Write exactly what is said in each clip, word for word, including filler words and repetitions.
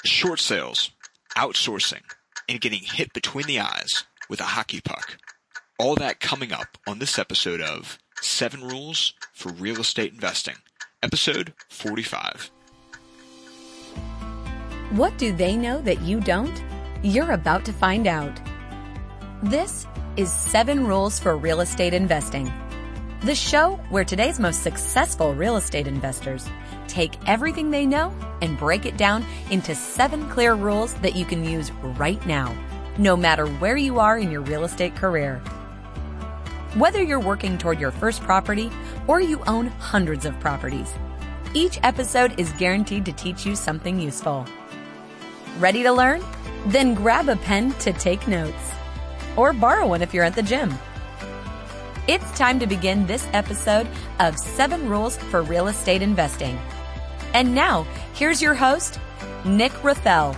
Short sales, outsourcing, and getting hit between the eyes with a hockey puck. All that coming up on this episode of Seven Rules for Real Estate Investing, episode forty-five. What do they know that you don't? You're about to find out. This is Seven Rules for Real Estate Investing, the show where today's most successful real estate investors take everything they know and break it down into seven clear rules that you can use right now, no matter where you are in your real estate career. Whether you're working toward your first property or you own hundreds of properties, each episode is guaranteed to teach you something useful. Ready to learn? Then grab a pen to take notes. Or borrow one if you're at the gym. It's time to begin this episode of Seven Rules for Real Estate Investing. And now, here's your host, Nick Rethel.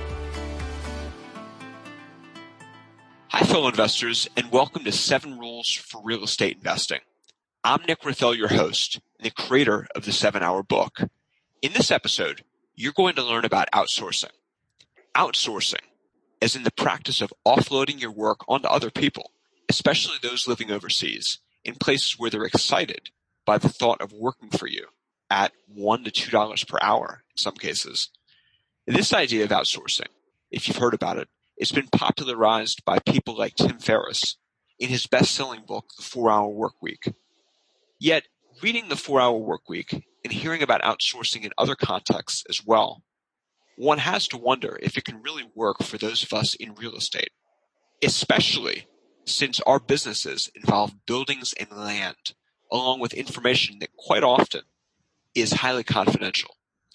Hi, fellow investors, and welcome to Seven Rules for Real Estate Investing. I'm Nick Rethel, your host, and the creator of the Seven Hour Book. In this episode, you're going to learn about outsourcing. Outsourcing, as in the practice of offloading your work onto other people, especially those living overseas, in places where they're excited by the thought of working for you at one to two dollars per hour in some cases. This idea of outsourcing, if you've heard about it, it's been popularized by people like Tim Ferriss in his best-selling book, The four-Hour Workweek. Yet, reading The four-Hour Workweek and hearing about outsourcing in other contexts as well, one has to wonder if it can really work for those of us in real estate, especially since our businesses involve buildings and land, along with information that quite often is highly confidential.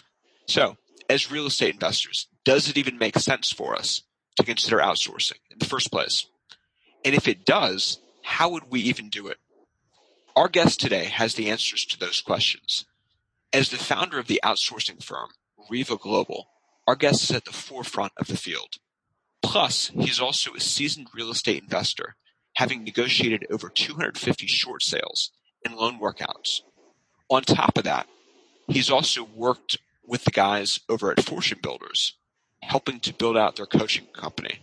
So, as real estate investors, does it even make sense for us to consider outsourcing in the first place? And if it does, how would we even do it? Our guest today has the answers to those questions. As the founder of the outsourcing firm, Riva Global, our guest is at the forefront of the field. Plus, he's also a seasoned real estate investor, having negotiated over two hundred fifty short sales and loan workouts. On top of that, he's also worked with the guys over at Fortune Builders, helping to build out their coaching company.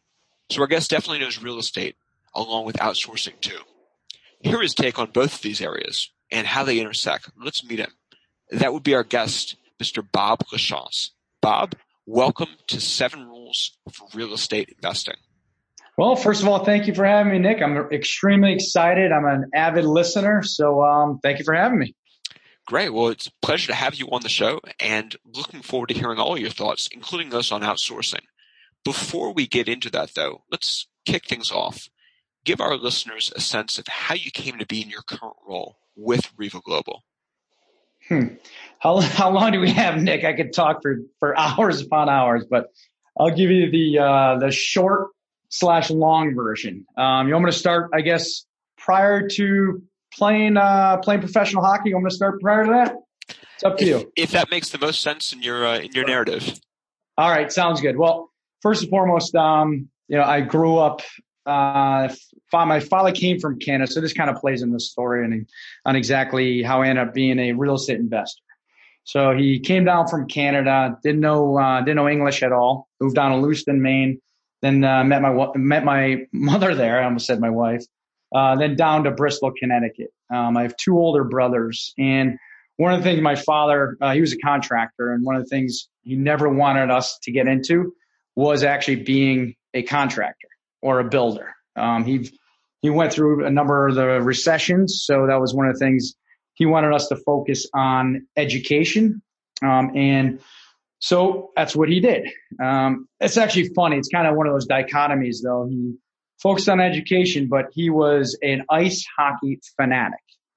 So our guest definitely knows real estate, along with outsourcing too. Here is his take on both of these areas and how they intersect. Let's meet him. That would be our guest, Mister Bob Lachance. Bob, welcome to Seven Rules for Real Estate Investing. Well, first of all, thank you for having me, Nick. I'm extremely excited. I'm an avid listener, so um, thank you for having me. Great. Well, it's a pleasure to have you on the show and looking forward to hearing all your thoughts, including those on outsourcing. Before we get into that, though, let's kick things off. Give our listeners a sense of how you came to be in your current role with Riva Global. Hmm. How, how long do we have, Nick? I could talk for, for hours upon hours, but I'll give you the uh, the short slash long version. Um, you want me to start, I guess, prior to playing uh, playing professional hockey? You want me to start prior to that? It's up to if, you. If that makes the most sense in your uh, in your narrative. All right, sounds good. Well, first and foremost, um, you know, I grew up. Uh, my father came from Canada, so this kind of plays in the story and on exactly how I ended up being a real estate investor. So he came down from Canada, didn't know uh, didn't know English at all. Moved down to Lewiston, Maine. Then uh, met my met my mother there. I almost said my wife. Uh, then down to Bristol, Connecticut. Um, I have two older brothers, and one of the things my father uh, he was a contractor, and one of the things he never wanted us to get into was actually being a contractor or a builder. Um, he he went through a number of the recessions, so that was one of the things he wanted us to focus on education, um, and so that's what he did. Um, it's actually funny. It's kind of one of those dichotomies, though. He focused on education, but he was an ice hockey fanatic.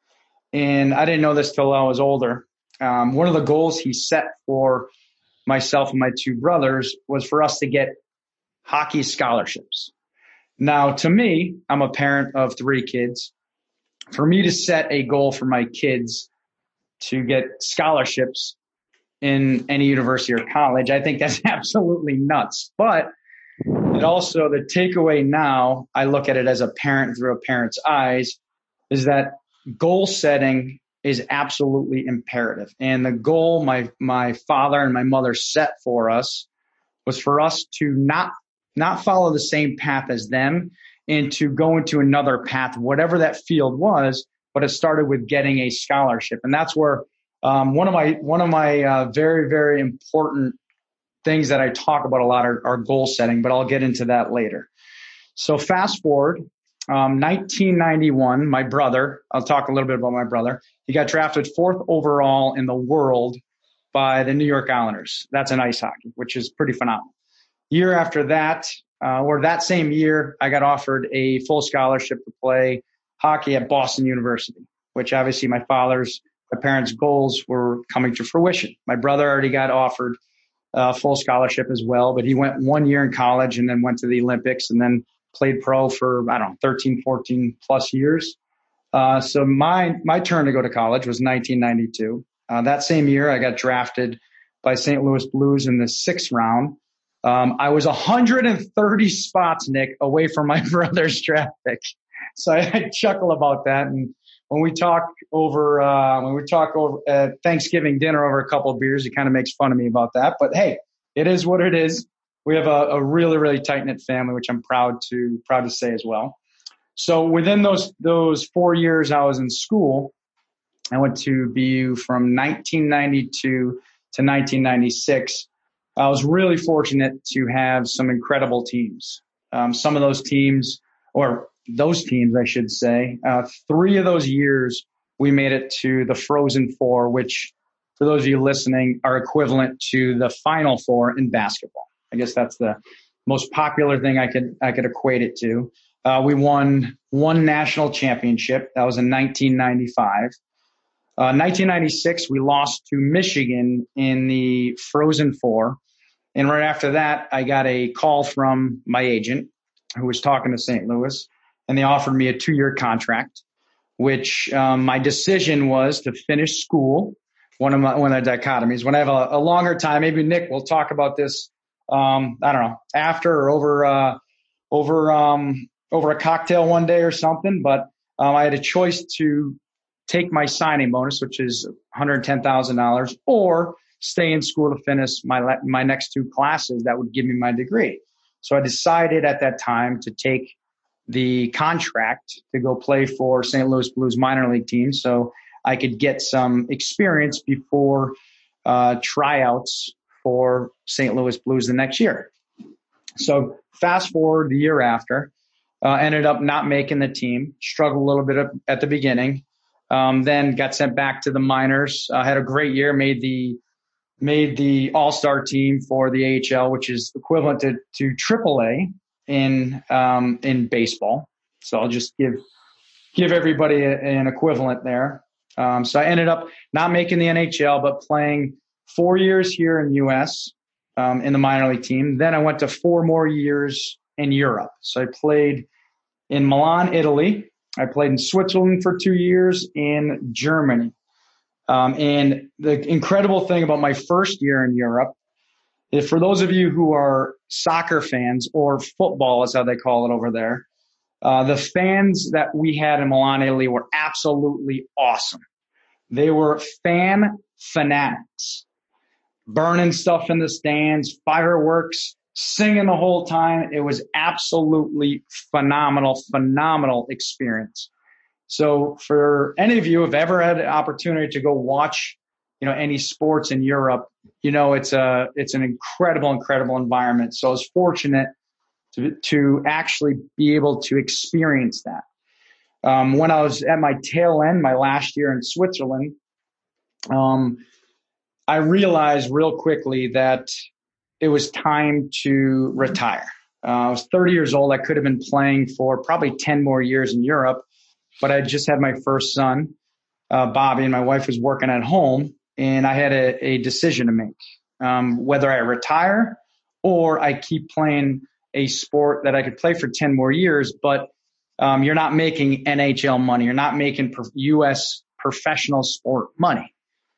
And I didn't know this till I was older. Um, one of the goals he set for myself and my two brothers was for us to get hockey scholarships. Now, to me, I'm a parent of three kids. For me to set a goal for my kids to get scholarships in any university or college, I think that's absolutely nuts. But it also, the takeaway now, I look at it as a parent through a parent's eyes, is that goal setting is absolutely imperative. And the goal my my father and my mother set for us was for us to not not follow the same path as them and to go into another path, whatever that field was. But it started with getting a scholarship, and that's where um, one of my one of my uh, very very important things that I talk about a lot are, are goal setting. But I'll get into that later. So fast forward, um, nineteen ninety-one, my brother. I'll talk a little bit about my brother. He got drafted fourth overall in the world by the New York Islanders. That's in ice hockey, which is pretty phenomenal. Year after that, uh, or that same year, I got offered a full scholarship to play hockey at Boston University, which obviously my father's, my parents' goals were coming to fruition. My brother already got offered a full scholarship as well, but he went one year in college and then went to the Olympics and then played pro for, I don't know, thirteen, fourteen plus years. Uh, so my, my turn to go to college was nineteen ninety-two. Uh, that same year, I got drafted by Saint Louis Blues in the sixth round. Um, I was one hundred thirty spots, Nick, away from my brother's draft pick. So I, I chuckle about that. And when we talk over, uh, when we talk over at Thanksgiving dinner over a couple of beers, he kind of makes fun of me about that. But hey, it is what it is. We have a, a really, really tight-knit family, which I'm proud to proud to say as well. So within those those four years I was in school, I went to B U from nineteen ninety-two to nineteen ninety-six. I was really fortunate to have some incredible teams. Um, some of those teams, or those teams, I should say, uh, three of those years we made it to the Frozen Four, which, for those of you listening, are equivalent to the Final Four in basketball. I guess that's the most popular thing I could I could equate it to. Uh, we won one national championship. That was in nineteen ninety-five. Uh, nineteen ninety-six, we lost to Michigan in the Frozen Four. And right after that, I got a call from my agent who was talking to Saint Louis, and they offered me a two-year contract, which um, my decision was to finish school. One of my one of the dichotomies. When I have a, a longer time, maybe Nick will talk about this. Um, I don't know, after or over uh, over um, over a cocktail one day or something. But um, I had a choice to take my signing bonus, which is one hundred ten thousand dollars, or stay in school to finish my my next two classes that would give me my degree. So I decided at that time to take the contract to go play for Saint Louis Blues minor league team so I could get some experience before uh, tryouts for Saint Louis Blues the next year. So fast forward the year after, uh, ended up not making the team, struggled a little bit at the beginning, um, then got sent back to the minors, uh, had a great year, made the made the all-star team for the A H L, which is equivalent to, to triple A in, um, in baseball. So I'll just give, give everybody a, an equivalent there. Um, so I ended up not making the N H L, but playing four years here in U S, um, in the minor league team. Then I went to four more years in Europe. So I played in Milan, Italy. I played in Switzerland for two years, in Germany. Um, and the incredible thing about my first year in Europe is, for those of you who are soccer fans, or football is how they call it over there, uh, the fans that we had in Milan, Italy were absolutely awesome. They were fan fanatics, burning stuff in the stands, fireworks, singing the whole time. It was absolutely phenomenal, phenomenal experience. So for any of you who have ever had an opportunity to go watch, you know, any sports in Europe, you know, it's a, it's an incredible, incredible environment. So I was fortunate to, to actually be able to experience that. Um, when I was at my tail end, my last year in Switzerland, um, I realized real quickly that it was time to retire. Uh, I was thirty years old. I could have been playing for probably ten more years in Europe, but I just had my first son, uh, Bobby, and my wife was working at home, and I had a, a decision to make, um, whether I retire or I keep playing a sport that I could play for ten more years, but um, you're not making N H L money. You're not making pro- U S professional sport money.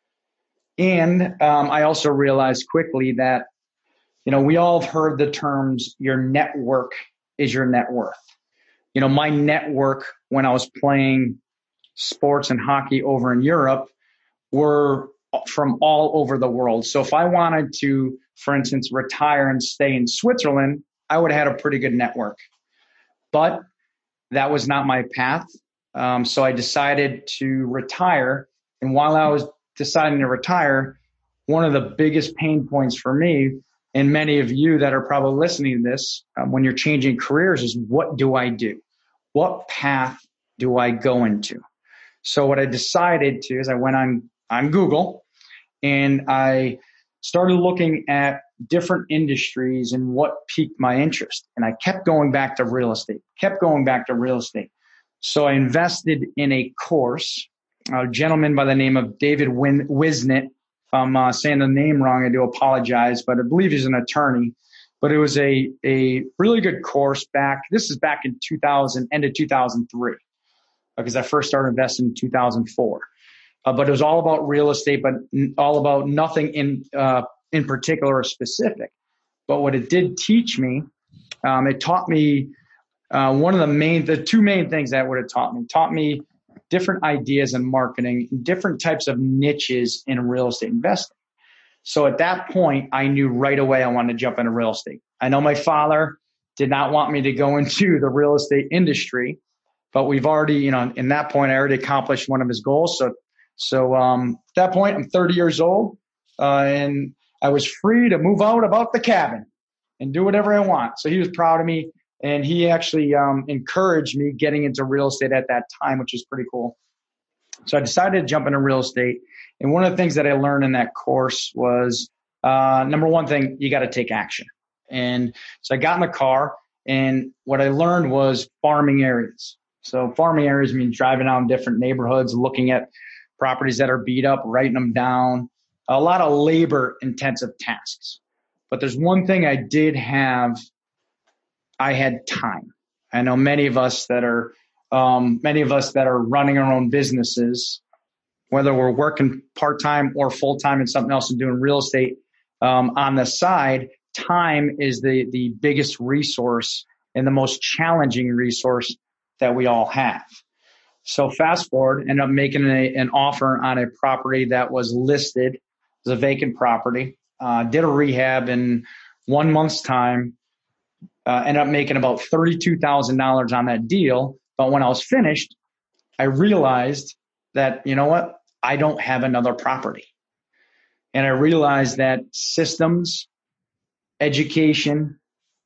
And um, I also realized quickly that, you know, we all have heard the terms, your network is your net worth. You know, my network when I was playing sports and hockey over in Europe were from all over the world. So if I wanted to, for instance, retire and stay in Switzerland, I would have had a pretty good network. But that was not my path. Um, so I decided to retire. And while I was deciding to retire, one of the biggest pain points for me, and many of you that are probably listening to this, um, when you're changing careers, is what do I do? What path do I go into? So what I decided to is I went on, on Google and I started looking at different industries and what piqued my interest. And I kept going back to real estate, kept going back to real estate. So I invested in a course, a gentleman by the name of David Win- Wisnett. If I'm uh, saying the name wrong, I do apologize, but I believe he's an attorney. But it was a, a really good course back. This is back in two thousand, end of two thousand three, because I first started investing in two thousand four. Uh, but it was all about real estate, but n- all about nothing in uh, in particular or specific. But what it did teach me, um, it taught me uh, one of the main, the two main things that would have taught me, taught me different ideas in marketing, different types of niches in real estate investing. So at that point, I knew right away I wanted to jump into real estate. I know my father did not want me to go into the real estate industry, but we've already, you know, in that point, I already accomplished one of his goals. So, so um, at that point, I'm thirty years old, uh, and I was free to move out about the cabin and do whatever I want. So he was proud of me, and he actually um, encouraged me getting into real estate at that time, which is pretty cool. So I decided to jump into real estate. And one of the things that I learned in that course was, uh, number one thing, you got to take action. And so I got in the car, and what I learned was farming areas. So farming areas means driving out in different neighborhoods, looking at properties that are beat up, writing them down, a lot of labor intensive tasks. But there's one thing I did have. I had time. I know many of us that are, um, many of us that are running our own businesses, whether we're working part-time or full-time in something else and doing real estate um, on the side, time is the, the biggest resource and the most challenging resource that we all have. So fast forward, ended up making a, an offer on a property that was listed as a vacant property, uh, did a rehab in one month's time, uh, ended up making about thirty-two thousand dollars on that deal. But when I was finished, I realized that, you know what, I don't have another property. And I realized that systems, education,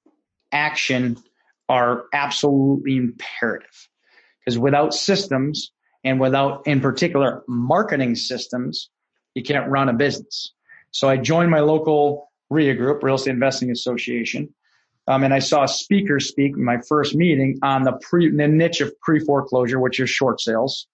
action are absolutely imperative. Because without systems and without, in particular, marketing systems, you can't run a business. So I joined my local R I A group, Real Estate Investing Association, um, and I saw a speaker speak in my first meeting on the, pre, the niche of pre-foreclosure, which is short sales,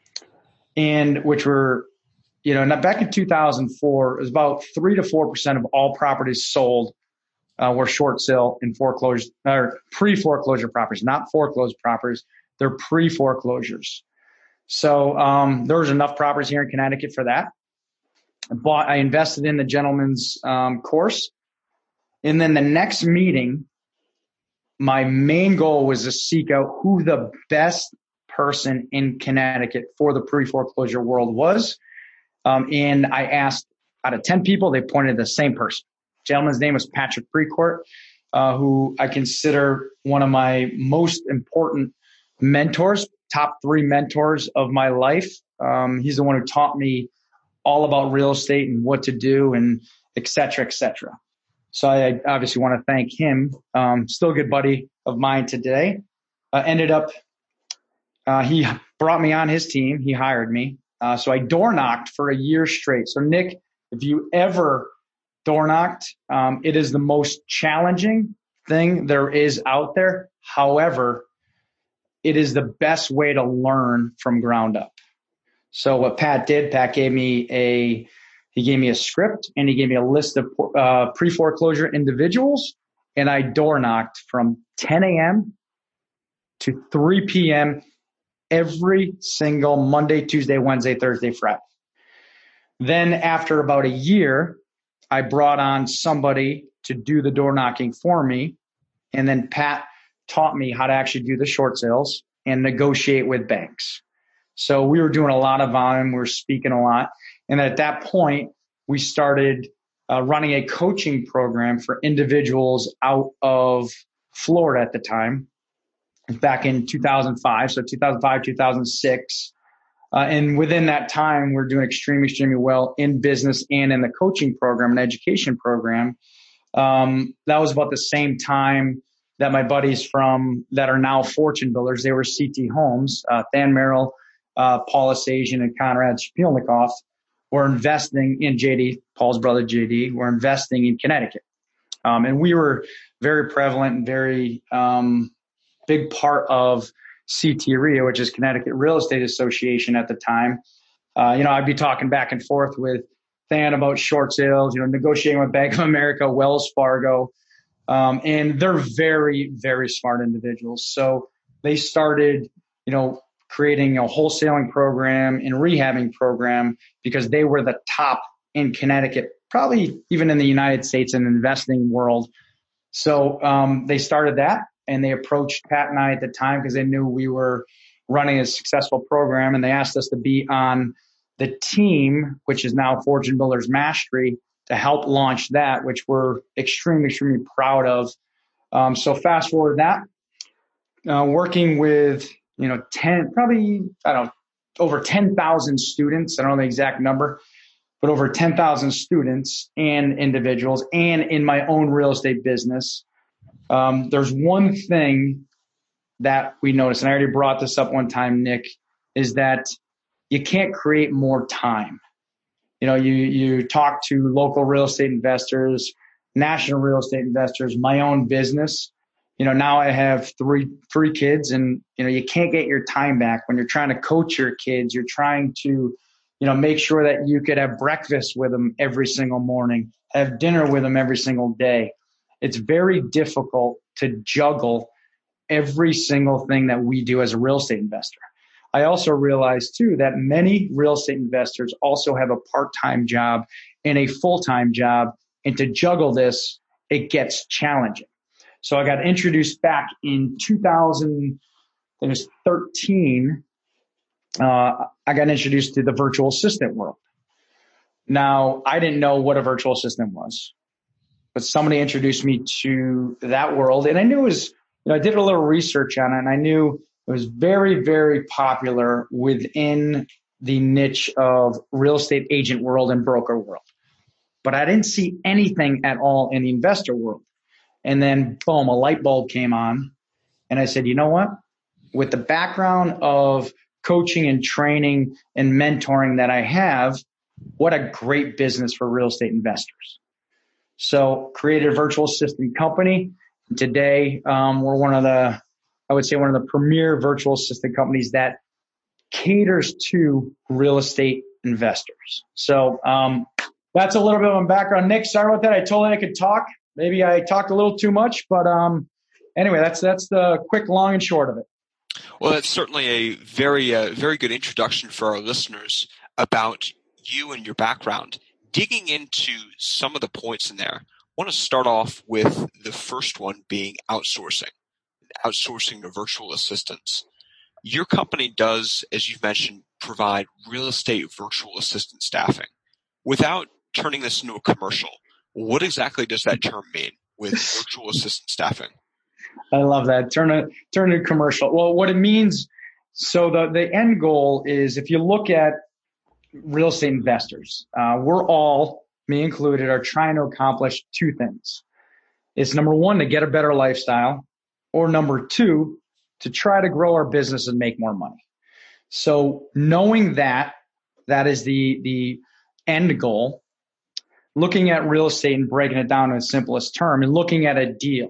and which were, you know, back in two thousand four, it was about three to four percent of all properties sold uh, were short sale and foreclosure or pre-foreclosure properties, not foreclosed properties. They're pre-foreclosures. So um, there was enough properties here in Connecticut for that. I bought, I invested in the gentleman's um, course. And then the next meeting, my main goal was to seek out who the best person in Connecticut for the pre-foreclosure world was. Um, and I asked out of ten people, they pointed to the same person. The gentleman's name was Patrick Precourt, uh, who I consider one of my most important mentors, top three mentors of my life. Um, he's the one who taught me all about real estate and what to do and et cetera, et cetera. So I obviously want to thank him. Um, still a good buddy of mine today. Uh, ended up, uh, he brought me on his team. He hired me. Uh, so I door knocked for a year straight. So Nick, if you ever door knocked, um, it is the most challenging thing there is out there. However, it is the best way to learn from ground up. So what Pat did, Pat gave me a, he gave me a script and he gave me a list of uh, pre-foreclosure individuals, and I door knocked from ten a.m. to three p.m. every single Monday, Tuesday, Wednesday, Thursday, Friday. Then after about a year, I brought on somebody to do the door knocking for me. And then Pat taught me how to actually do the short sales and negotiate with banks. So we were doing a lot of volume. We were speaking a lot. And at that point, we started uh, running a coaching program for individuals out of Florida at the time, back in two thousand five. So two thousand five, two thousand six. Uh, and within that time, we're doing extremely, extremely well in business and in the coaching program and education program. Um, that was about the same time that my buddies from that are now fortune builders, they were C T Homes, uh, Than Merrill, uh, Paul Asasian, and Konrad Spielnikoff were investing in J D, Paul's brother J D, were investing in Connecticut. Um, and we were very prevalent and very um, big part of C T R I A, which is Connecticut Real Estate Association at the time. Uh, you know, I'd be talking back and forth with Than about short sales, you know, negotiating with Bank of America, Wells Fargo. Um, and they're very, very smart individuals. So they started, you know, creating a wholesaling program and rehabbing program because they were the top in Connecticut, probably even in the United States in the investing world. So um, they started that, and they approached Pat and I at the time because they knew we were running a successful program, and they asked us to be on the team, which is now Fortune Builders Mastery, to help launch that, which we're extremely, extremely proud of. Um, so fast forward that, uh, working with, you know, ten, probably, I don't know, over ten thousand students. I don't know the exact number, but over ten thousand students and individuals, and in my own real estate business. Um, there's one thing that we noticed, and I already brought this up one time, Nick, is that you can't create more time. You know, you, you talk to local real estate investors, national real estate investors, my own business. You know, now I have three, three kids, and, you know, you can't get your time back when you're trying to coach your kids. You're trying to, you know, make sure that you could have breakfast with them every single morning, have dinner with them every single day. It's very difficult to juggle every single thing that we do as a real estate investor. I also realized, too, that many real estate investors also have a part-time job and a full-time job. And to juggle this, it gets challenging. So I got introduced back in two thousand thirteen. Uh, I got introduced to the virtual assistant world. Now, I didn't know what a virtual assistant was, but somebody introduced me to that world. And I knew it was, you know, I did a little research on it, and I knew it was very, very popular within the niche of real estate agent world and broker world. But I didn't see anything at all in the investor world. And then, boom, a light bulb came on. And I said, you know what? With the background of coaching and training and mentoring that I have, what a great business for real estate investors. So created a virtual assistant company. Today, um, we're one of the, I would say one of the premier virtual assistant companies that caters to real estate investors. So um, that's a little bit of my background. Nick, sorry about that. I told you I could talk. Maybe I talked a little too much, but um, anyway, that's that's the quick, long, and short of it. Well, that's certainly a very, uh, very good introduction for our listeners about you and your background. Digging into some of the points in there, I want to start off with the first one being outsourcing, outsourcing to virtual assistants. Your company does, as you've mentioned, provide real estate virtual assistant staffing. Without turning this into a commercial, what exactly does that term mean with virtual assistant staffing? I love that. Turn it, turn it commercial. Well, what it means, so the, the end goal is, if you look at real estate investors, uh, we're all, me included, are trying to accomplish two things. It's number one, to get a better lifestyle, or number two, to try to grow our business and make more money. So knowing that, that is the, the end goal, looking at real estate and breaking it down in its simplest term and looking at a deal.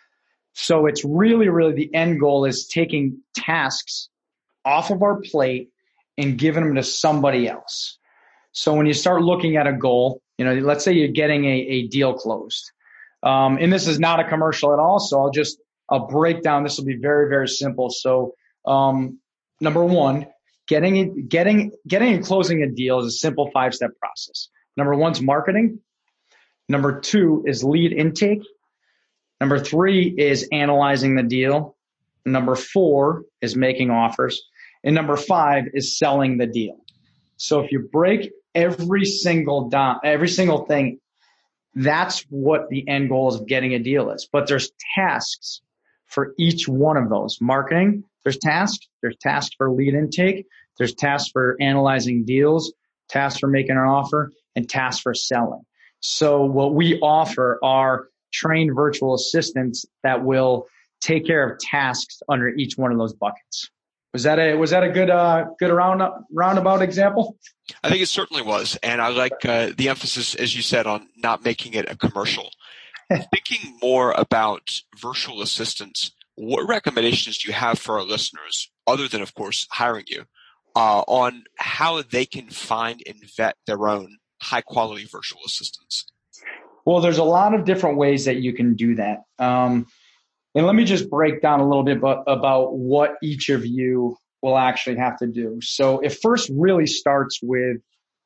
So it's really, really the end goal is taking tasks off of our plate and giving them to somebody else. So when you start looking at a goal, you know, let's say you're getting a, a deal closed. Um, and this is not a commercial at all. So I'll just, I'll break down. This will be very, very simple. So um, number one, getting it, getting, getting and closing a deal is a simple five-step process. Number one's marketing. Number two is lead intake. Number three is analyzing the deal. Number four is making offers. And number five is selling the deal. So if you break every single dot, every single thing. That's what the end goal of getting a deal is. But there's tasks for each one of those. Marketing, there's tasks. There's tasks for lead intake. There's tasks for analyzing deals, tasks for making an offer, and tasks for selling. So what we offer are trained virtual assistants that will take care of tasks under each one of those buckets. Was that a was that a good uh, good round roundabout example? I think it certainly was, and I like uh, the emphasis, as you said, on not making it a commercial. Thinking more about virtual assistants, what recommendations do you have for our listeners, other than, of course, hiring you, uh, on how they can find and vet their own high-quality virtual assistants? Well, there's a lot of different ways that you can do that. Um, and let me just break down a little bit about, about what each of you will actually have to do. So it first really starts with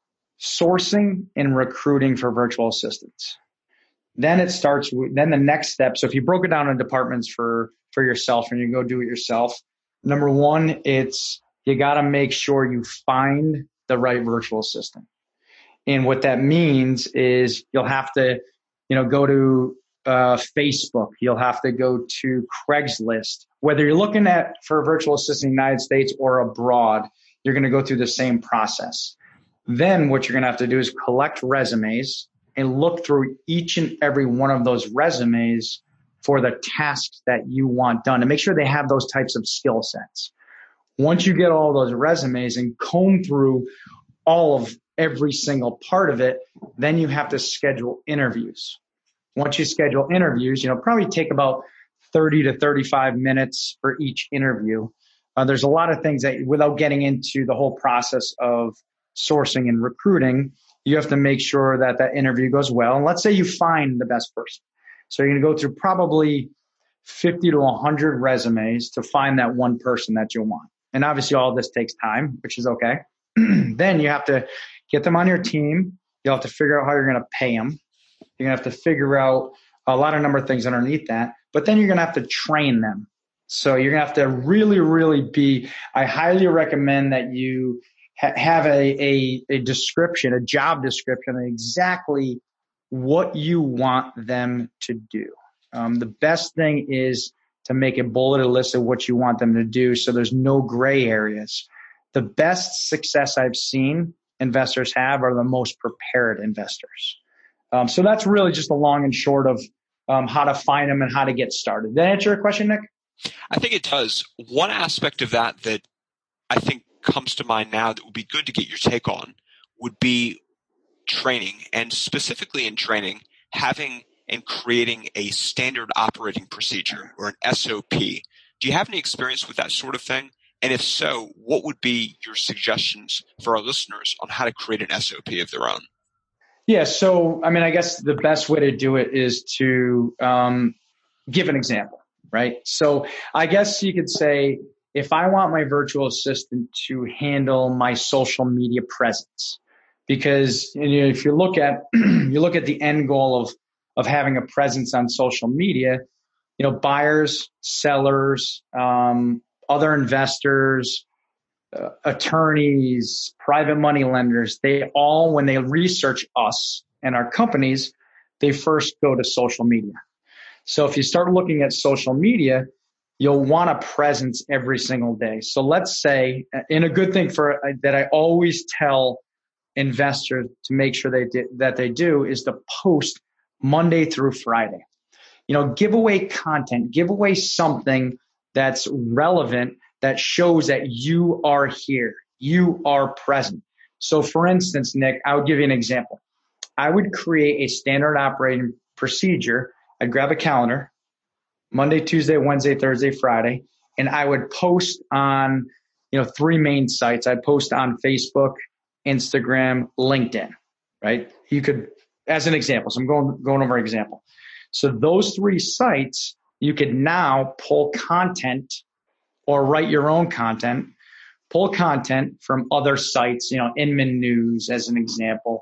sourcing and recruiting for virtual assistants. Then it starts with, then the next step. So if you broke it down in departments for, for yourself and you go do it yourself, number one, it's you got to make sure you find the right virtual assistant. And what that means is you'll have to, you know, go to uh, Facebook. You'll have to go to Craigslist. Whether you're looking at for a virtual assistant in the United States or abroad, you're going to go through the same process. Then what you're going to have to do is collect resumes and look through each and every one of those resumes for the tasks that you want done and make sure they have those types of skill sets. Once you get all those resumes and comb through all of every single part of it, then you have to schedule interviews. Once you schedule interviews, you know, probably take about thirty to thirty-five minutes for each interview. Uh, there's a lot of things that, without getting into the whole process of sourcing and recruiting, you have to make sure that that interview goes well. And let's say you find the best person. So you're going to go through probably fifty to one hundred resumes to find that one person that you want. And obviously all this takes time, which is okay. Then you have to get them on your team. You'll have to figure out how you're going to pay them. You're going to have to figure out a lot of number of things underneath that. But then you're going to have to train them. So you're going to have to really, really be, I highly recommend that you ha- have a, a, a description, a job description of exactly what you want them to do. Um, the best thing is to make a bulleted list of what you want them to do so there's no gray areas. The best success I've seen investors have are the most prepared investors. Um, so that's really just the long and short of um, how to find them and how to get started. Did that answer your question, Nick? I think it does. One aspect of that that I think comes to mind now that would be good to get your take on would be training, and specifically in training, having and creating a standard operating procedure or an S O P. Do you have any experience with that sort of thing? And if so, what would be your suggestions for our listeners on how to create an S O P of their own? Yeah, so, I mean, I guess the best way to do it is to um, give an example, right? So I guess you could say, if I want my virtual assistant to handle my social media presence, because you know, if you look at you look at the end goal of of having a presence on social media, you know, buyers, sellers, um, other investors, uh, attorneys, private money lenders, they all, when they research us and our companies, they first go to social media. So if you start looking at social media, you'll want a presence every single day. So let's say, and a good thing for that I always tell investors to make sure they did, that they do is to post Monday through Friday. You know, give away content, give away something that's relevant that shows that you are here, you are present. So for instance, Nick, I would give you an example. I would create a standard operating procedure. I'd grab a calendar, Monday, Tuesday, Wednesday, Thursday, Friday, and I would post on, you know, three main sites. I'd post on Facebook, Instagram, LinkedIn, right? You could, as an example, so I'm going, going over an example. So those three sites, you could now pull content or write your own content, pull content from other sites, you know, Inman News as an example,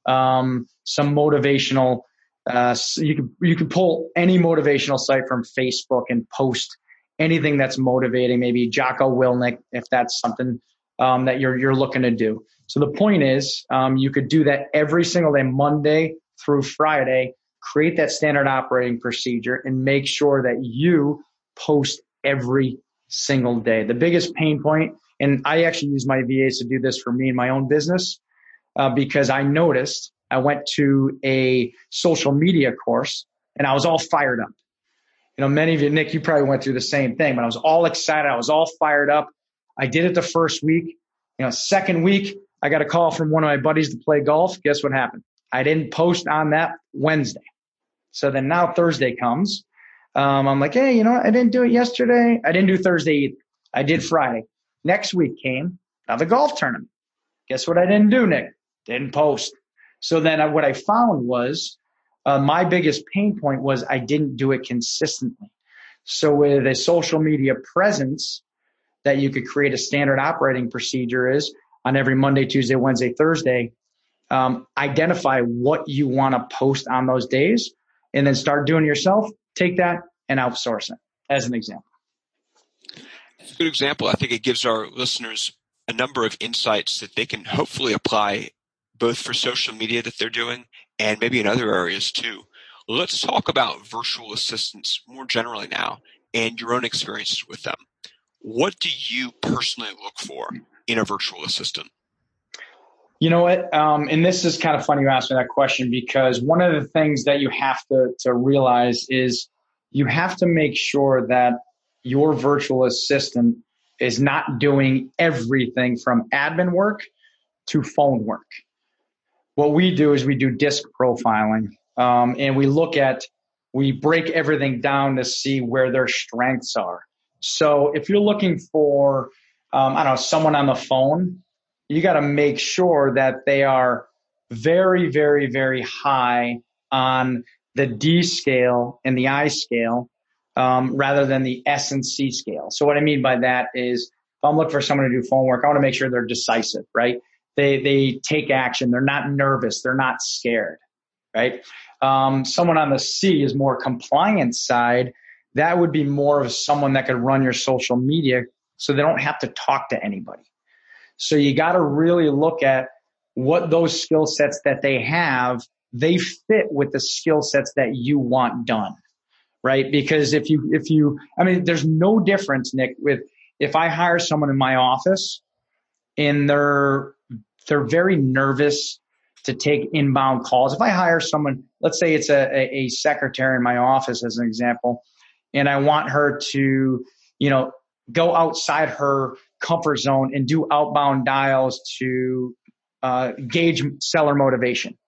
um, some motivational, uh, so you can, you can pull any motivational site from Facebook and post anything that's motivating, maybe Jocko Willink, if that's something um, that you're, you're looking to do. So the point is, um, you could do that every single day, Monday through Friday, create that standard operating procedure and make sure that you post every single day. The biggest pain point, and I actually use my V As to do this for me in my own business, uh, because I noticed I went to a social media course and I was all fired up. You know, many of you, Nick, you probably went through the same thing, but I was all excited. I was all fired up. I did it the first week. You know, second week, I got a call from one of my buddies to play golf. Guess what happened? I didn't post on that Wednesday. So then now Thursday comes. Um, I'm like, hey, you know what? I didn't do it yesterday. I didn't do Thursday either. I did Friday. Next week came, now the golf tournament. Guess what I didn't do, Nick? Didn't post. So then I, what I found was uh, my biggest pain point was I didn't do it consistently. So with a social media presence that you could create a standard operating procedure is on every Monday, Tuesday, Wednesday, Thursday, um, identify what you want to post on those days and then start doing it yourself. Take that and outsource it as an example. It's a good example. I think it gives our listeners a number of insights that they can hopefully apply both for social media that they're doing and maybe in other areas too. Let's talk about virtual assistants more generally now and your own experiences with them. What do you personally look for in a virtual assistant? You know what? Um, and this is kind of funny you asked me that question, because one of the things that you have to, to realize is you have to make sure that your virtual assistant is not doing everything from admin work to phone work. What we do is we do disc profiling, um, and we look at, we break everything down to see where their strengths are. So if you're looking for, um, I don't know, someone on the phone, you got to make sure that they are very, very, very high on the D scale and the I scale, um, rather than the S and C scale. So what I mean by that is if I'm looking for someone to do phone work, I want to make sure they're decisive, right? They, they take action. They're not nervous. They're not scared, right? Um, someone on the C is more compliance side. That would be more of someone that could run your social media so they don't have to talk to anybody. So you got to really look at what those skill sets that they have, they fit with the skill sets that you want done, right? Because if you, if you, I mean, there's no difference, Nick, with if I hire someone in my office and they're, they're very nervous to take inbound calls. If I hire someone, let's say it's a, a, a secretary in my office as an example, and I want her to, you know, go outside her comfort zone and do outbound dials to uh, gauge seller motivation.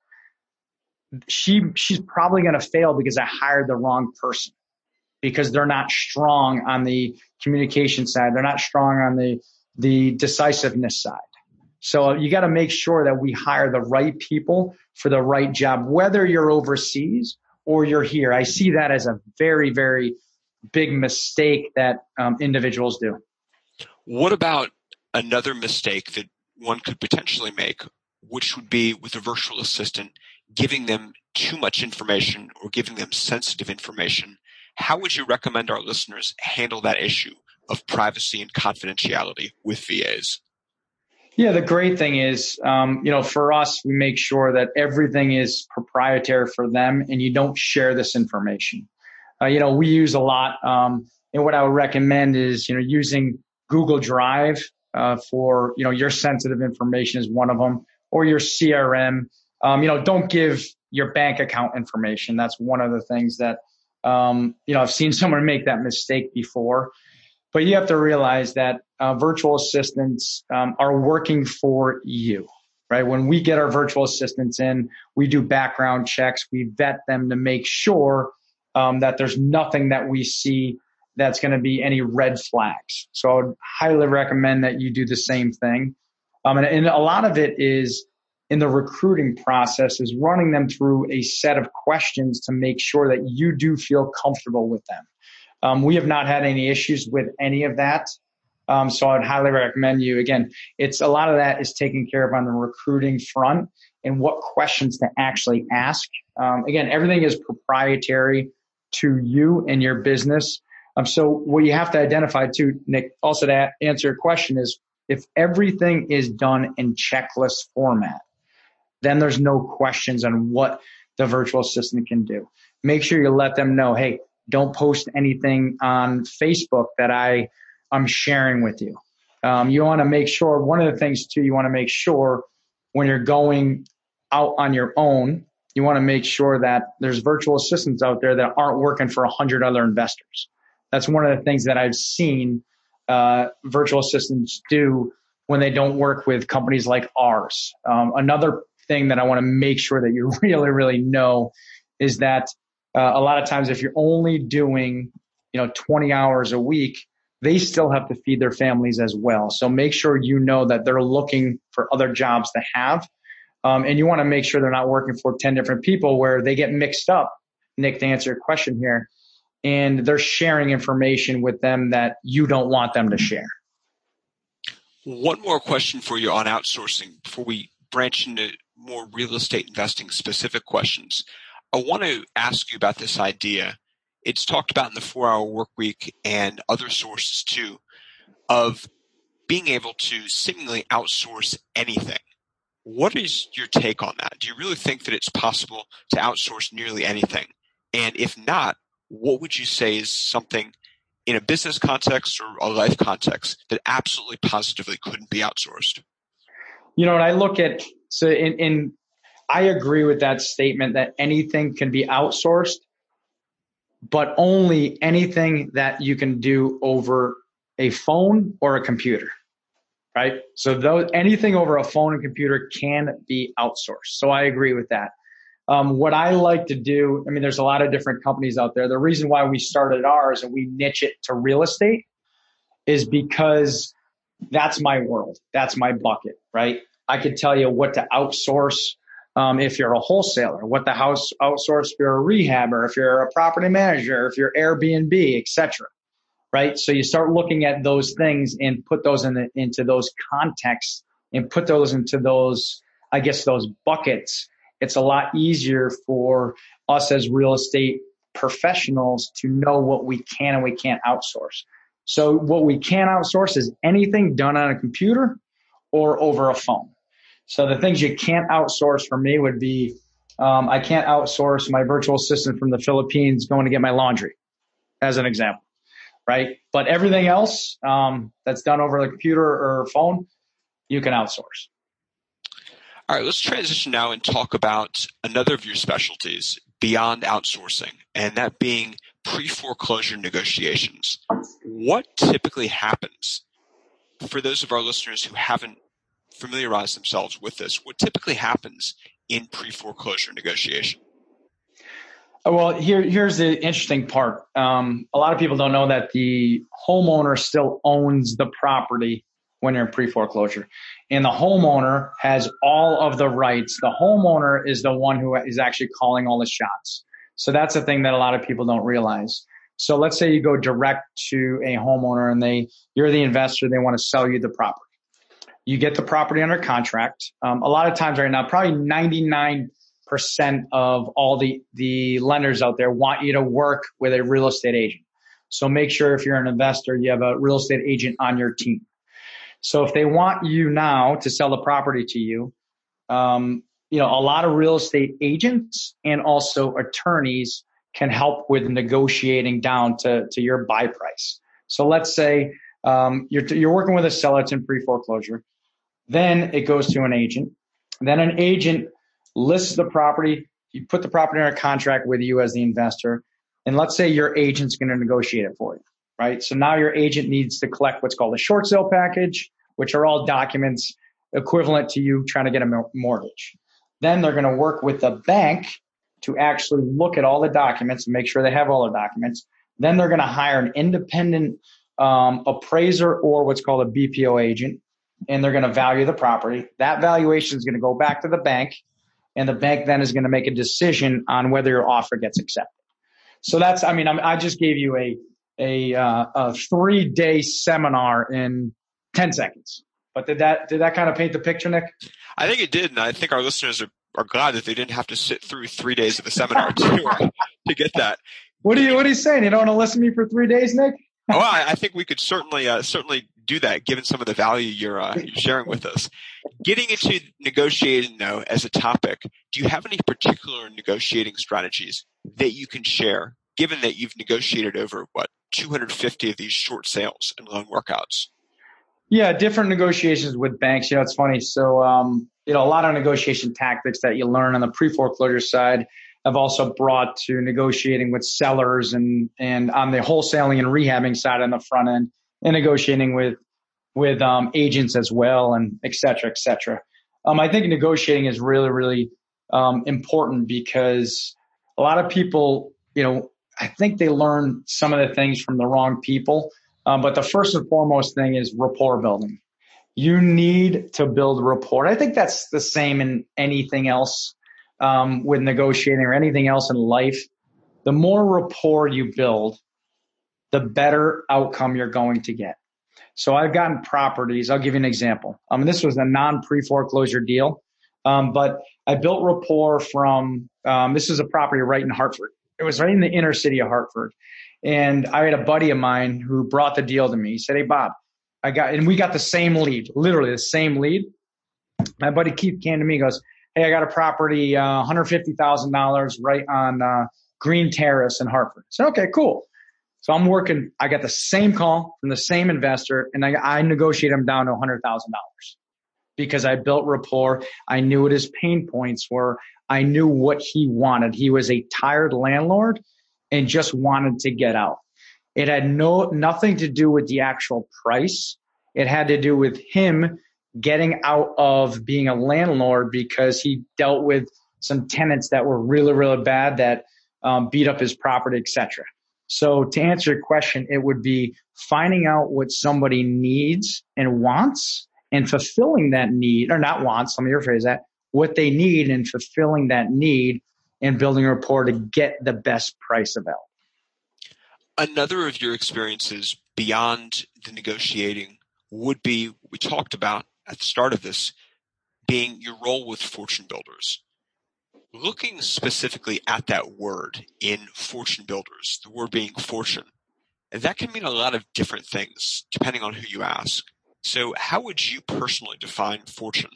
She, she's probably going to fail because I hired the wrong person, because they're not strong on the communication side. They're not strong on the, the decisiveness side. So you got to make sure that we hire the right people for the right job, whether you're overseas or you're here. I see that as a very, very big mistake that um, individuals do. What about another mistake that one could potentially make, which would be with a virtual assistant, giving them too much information or giving them sensitive information? How would you recommend our listeners handle that issue of privacy and confidentiality with V As? Yeah, the great thing is, um, you know, for us, we make sure that everything is proprietary for them and you don't share this information. Uh, you know, we use a lot, um, and what I would recommend is, you know, using Google Drive uh, for, you know, your sensitive information is one of them, or your C R M. Um, you know, don't give your bank account information. That's one of the things that, um, you know, I've seen someone make that mistake before. But you have to realize that uh, virtual assistants um, are working for you, right? When we get our virtual assistants in, we do background checks. We vet them to make sure um, that there's nothing that we see that's going to be any red flags. So I would highly recommend that you do the same thing. Um, and, and a lot of it is in the recruiting process is running them through a set of questions to make sure that you do feel comfortable with them. Um, we have not had any issues with any of that. Um, so I would highly recommend you. Again, it's a lot of that is taken care of on the recruiting front and what questions to actually ask. Um, again, everything is proprietary to you and your business. Um, so what you have to identify too, Nick, also to answer your question is If everything is done in checklist format, then there's no questions on what the virtual assistant can do. Make sure you let them know, hey, don't post anything on Facebook that I, I'm sharing with you. Um, you want to make sure, one of the things too, you want to make sure when you're going out on your own, you want to make sure that there's virtual assistants out there that aren't working for a hundred other investors. That's one of the things that I've seen uh, virtual assistants do when they don't work with companies like ours. Um, another thing that I want to make sure that you really, really know is that uh, a lot of times if you're only doing, you know, twenty hours a week, they still have to feed their families as well. So make sure you know that they're looking for other jobs to have. Um, and you want to make sure they're not working for ten different people where they get mixed up, Nick, to answer your question here, and they're sharing information with them that you don't want them to share. One more question for you on outsourcing before we branch into more real estate investing specific questions. I want to ask you about this idea. It's talked about in the four-hour work week and other sources too, of being able to seemingly outsource anything. What is your take on that? Do you really think that it's possible to outsource nearly anything? And if not, what would you say is something in a business context or a life context that absolutely positively couldn't be outsourced? You know, when I look at, so in, in I agree with that statement that anything can be outsourced, but only anything that you can do over a phone or a computer, right? So those, anything over a phone and computer can be outsourced. So I agree with that. Um, what I like to do, I mean, there's a lot of different companies out there. The reason why we started ours and we niche it to real estate is because that's my world. That's my bucket, right? I could tell you what to outsource um, if you're a wholesaler, what the house outsource if you're a rehabber, if you're a property manager, if you're Airbnb, et cetera, right? So you start looking at those things and put those in the, into those contexts and put those into those, I guess, those buckets. It's a lot easier for us as real estate professionals to know what we can and we can't outsource. So what we can outsource is anything done on a computer or over a phone. So the things you can't outsource for me would be, um, I can't outsource my virtual assistant from the Philippines going to get my laundry, as an example, right? But everything else um, that's done over the computer or phone, you can outsource. All right, let's transition now and talk about another of your specialties beyond outsourcing, and that being pre-foreclosure negotiations. What typically happens for those of our listeners who haven't familiarized themselves with this? What typically happens in pre-foreclosure negotiation? Well, here, here's the interesting part. Um, a lot of people don't know that the homeowner still owns the property when you're in pre-foreclosure. And the homeowner has all of the rights. The homeowner is the one who is actually calling all the shots. So that's the thing that a lot of people don't realize. So let's say you go direct to a homeowner and they, you're the investor, they want to sell you the property. You get the property under contract. Um, a lot of times right now, probably ninety-nine percent of all the, the lenders out there want you to work with a real estate agent. So make sure if you're an investor, you have a real estate agent on your team. So if they want you now to sell the property to you, um, you know, a lot of real estate agents and also attorneys can help with negotiating down to, to your buy price. So let's say um, you're, you're working with a seller, it's in pre-foreclosure. Then it goes to an agent. Then an agent lists the property. You put the property under contract with you as the investor. And let's say your agent's going to negotiate it for you, right? So now your agent needs to collect what's called a short sale package, which are all documents equivalent to you trying to get a mortgage. Then they're going to work with the bank to actually look at all the documents and make sure they have all the documents. Then they're going to hire an independent um, appraiser or what's called a B P O agent, and they're going to value the property. That valuation is going to go back to the bank, and the bank then is going to make a decision on whether your offer gets accepted. So that's, I mean, I'm, I just gave you a a, uh, a three-day seminar in ten seconds. But did that did that kind of paint the picture, Nick? I think it did, and I think our listeners are, are glad that they didn't have to sit through three days of the seminar to, to get that. What are you What are you saying? You don't want to listen to me for three days, Nick? Well, I, I think we could certainly uh, certainly do that, given some of the value you're, uh, you're sharing with us. Getting into negotiating, though, as a topic, do you have any particular negotiating strategies that you can share, given that you've negotiated over, what, two hundred fifty of these short sales and loan workouts? Yeah, different negotiations with banks. You know, it's funny. So, um, you know, a lot of negotiation tactics that you learn on the pre-foreclosure side I've also brought to negotiating with sellers and, and on the wholesaling and rehabbing side on the front end, and negotiating with, with, um, agents as well, and et cetera, et cetera. Um, I think negotiating is really, really, um, important because a lot of people, you know, I think they learn some of the things from the wrong people. Um, but the first and foremost thing is rapport building. You need to build rapport. I think that's the same in anything else, um, with negotiating or anything else in life. The more rapport you build, the better outcome you're going to get. So I've gotten properties. I'll give you an example. Um, this was a non-pre-foreclosure deal, um, but I built rapport from, um, this is a property right in Hartford. It was right in the inner city of Hartford. And I had a buddy of mine who brought the deal to me. He said, "Hey, Bob, I got," and we got the same lead, literally the same lead. My buddy Keith came to me and goes, "Hey, I got a property, uh, one hundred fifty thousand dollars right on uh, Green Terrace in Hartford." I said, "Okay, cool." So I'm working, I got the same call from the same investor, and I, I negotiated him down to one hundred thousand dollars because I built rapport. I knew what his pain points were. I knew what he wanted. He was a tired landlord and just wanted to get out. It had no nothing to do with the actual price. It had to do with him getting out of being a landlord because he dealt with some tenants that were really, really bad that um, beat up his property, et cetera. So to answer your question, it would be finding out what somebody needs and wants and fulfilling that need, or not wants, let me rephrase that, what they need and fulfilling that need and building a rapport to get the best price available. Another of your experiences beyond the negotiating would be, we talked about at the start of this, being your role with fortune builders. Looking specifically at that word in fortune builders, the word being fortune, that can mean a lot of different things depending on who you ask. So how would you personally define fortune?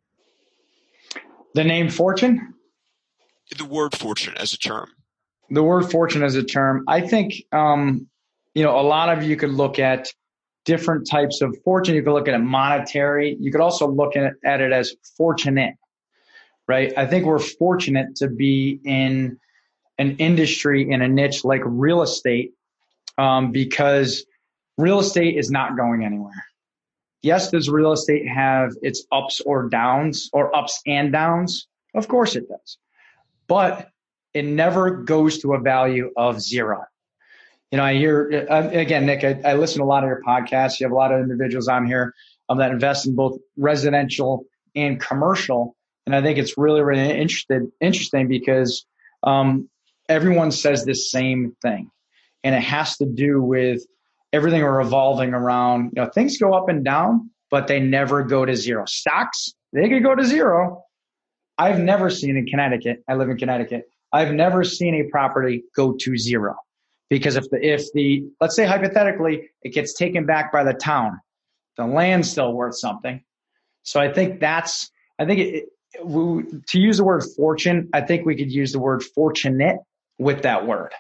The name fortune? The word fortune as a term. The word fortune as a term. I think, um, you know, a lot of you could look at different types of fortune. You could look at it monetary. You could also look at, at it as fortunate, right? I think we're fortunate to be in an industry, in a niche like real estate, um, because real estate is not going anywhere. Yes, does real estate have its ups or downs, or ups and downs? Of course it does. But it never goes to a value of zero. You know, I hear, uh, again, Nick, I, I listen to a lot of your podcasts. You have a lot of individuals on here um, that invest in both residential and commercial. And I think it's really, really interested, interesting because um, everyone says the same thing. And it has to do with everything revolving around, you know, things go up and down, but they never go to zero. Stocks, they could go to zero. I've never seen in Connecticut, I live in Connecticut, I've never seen a property go to zero. Because if the, if the, let's say hypothetically, it gets taken back by the town, the land's still worth something. So I think that's, I think it, it, we, to use the word fortune, I think we could use the word fortunate with that word.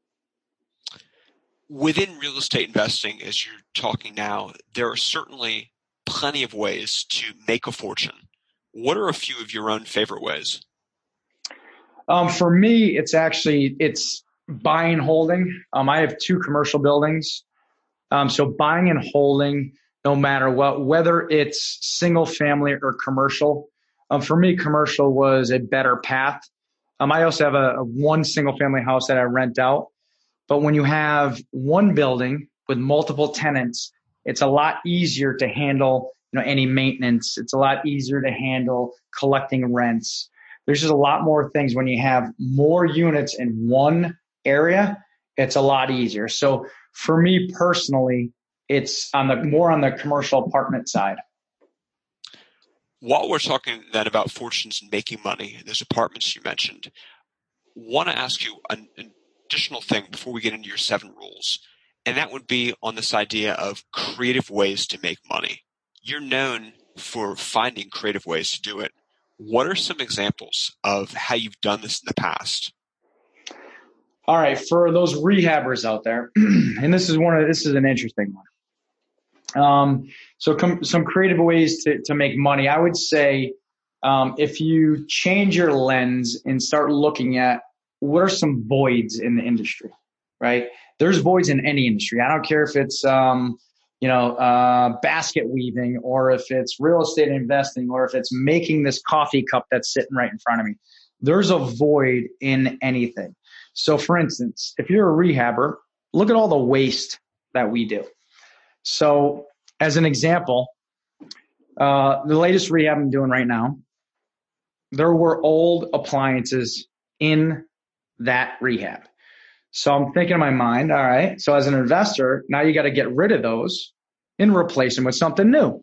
Within real estate investing, as you're talking now, there are certainly plenty of ways to make a fortune. What are a few of your own favorite ways? Um, for me, it's actually, it's buying and holding. Um, I have two commercial buildings. Um, so buying and holding, no matter what, whether it's single family or commercial. Um, for me, commercial was a better path. Um, I also have a, a one single family house that I rent out. But when you have one building with multiple tenants, it's a lot easier to handle, you know, any maintenance. It's a lot easier to handle collecting rents. There's just a lot more things when you have more units in one area. It's a lot easier. So for me personally, it's on the more on the commercial apartment side. While we're talking then about fortunes and making money, those apartments you mentioned, want to ask you an, an additional thing before we get into your seven rules. and that would be on this idea of creative ways to make money. You're known for finding creative ways to do it. What are some examples of how you've done this in the past? All right, for those rehabbers out there, and this is one of this is an interesting one. Um, so com- some creative ways to, to make money. I would say um, if you change your lens and start looking at what are some voids in the industry, right? There's voids in any industry. I don't care if it's um, you know uh, basket weaving, or if it's real estate investing, or if it's making this coffee cup that's sitting right in front of me. There's a void in anything. So for instance, if you're a rehabber, look at all the waste that we do. So as an example, uh, the latest rehab I'm doing right now, there were old appliances in that rehab. So I'm thinking in my mind, all right, so as an investor, now you got to get rid of those and replace them with something new.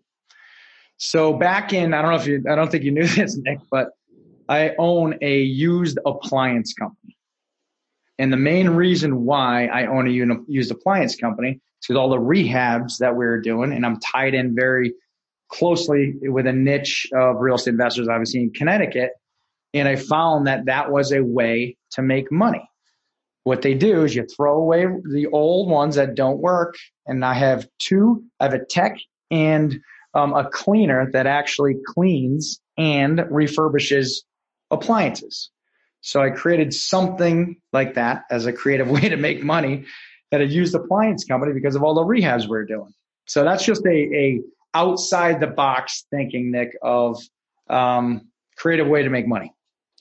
So back in, I don't know if you, I don't think you knew this, Nick, but I own a used appliance company. And the main reason why I own a used appliance company is because all the rehabs that we we're doing, and I'm tied in very closely with a niche of real estate investors, obviously in Connecticut. And I found that that was a way to make money. What they do is you throw away the old ones that don't work. And I have two, I have a tech and um, a cleaner that actually cleans and refurbishes appliances. So I created something like that as a creative way to make money at a used appliance company because of all the rehabs we we're doing. So that's just a, a outside the box thinking, Nick, of um, creative way to make money.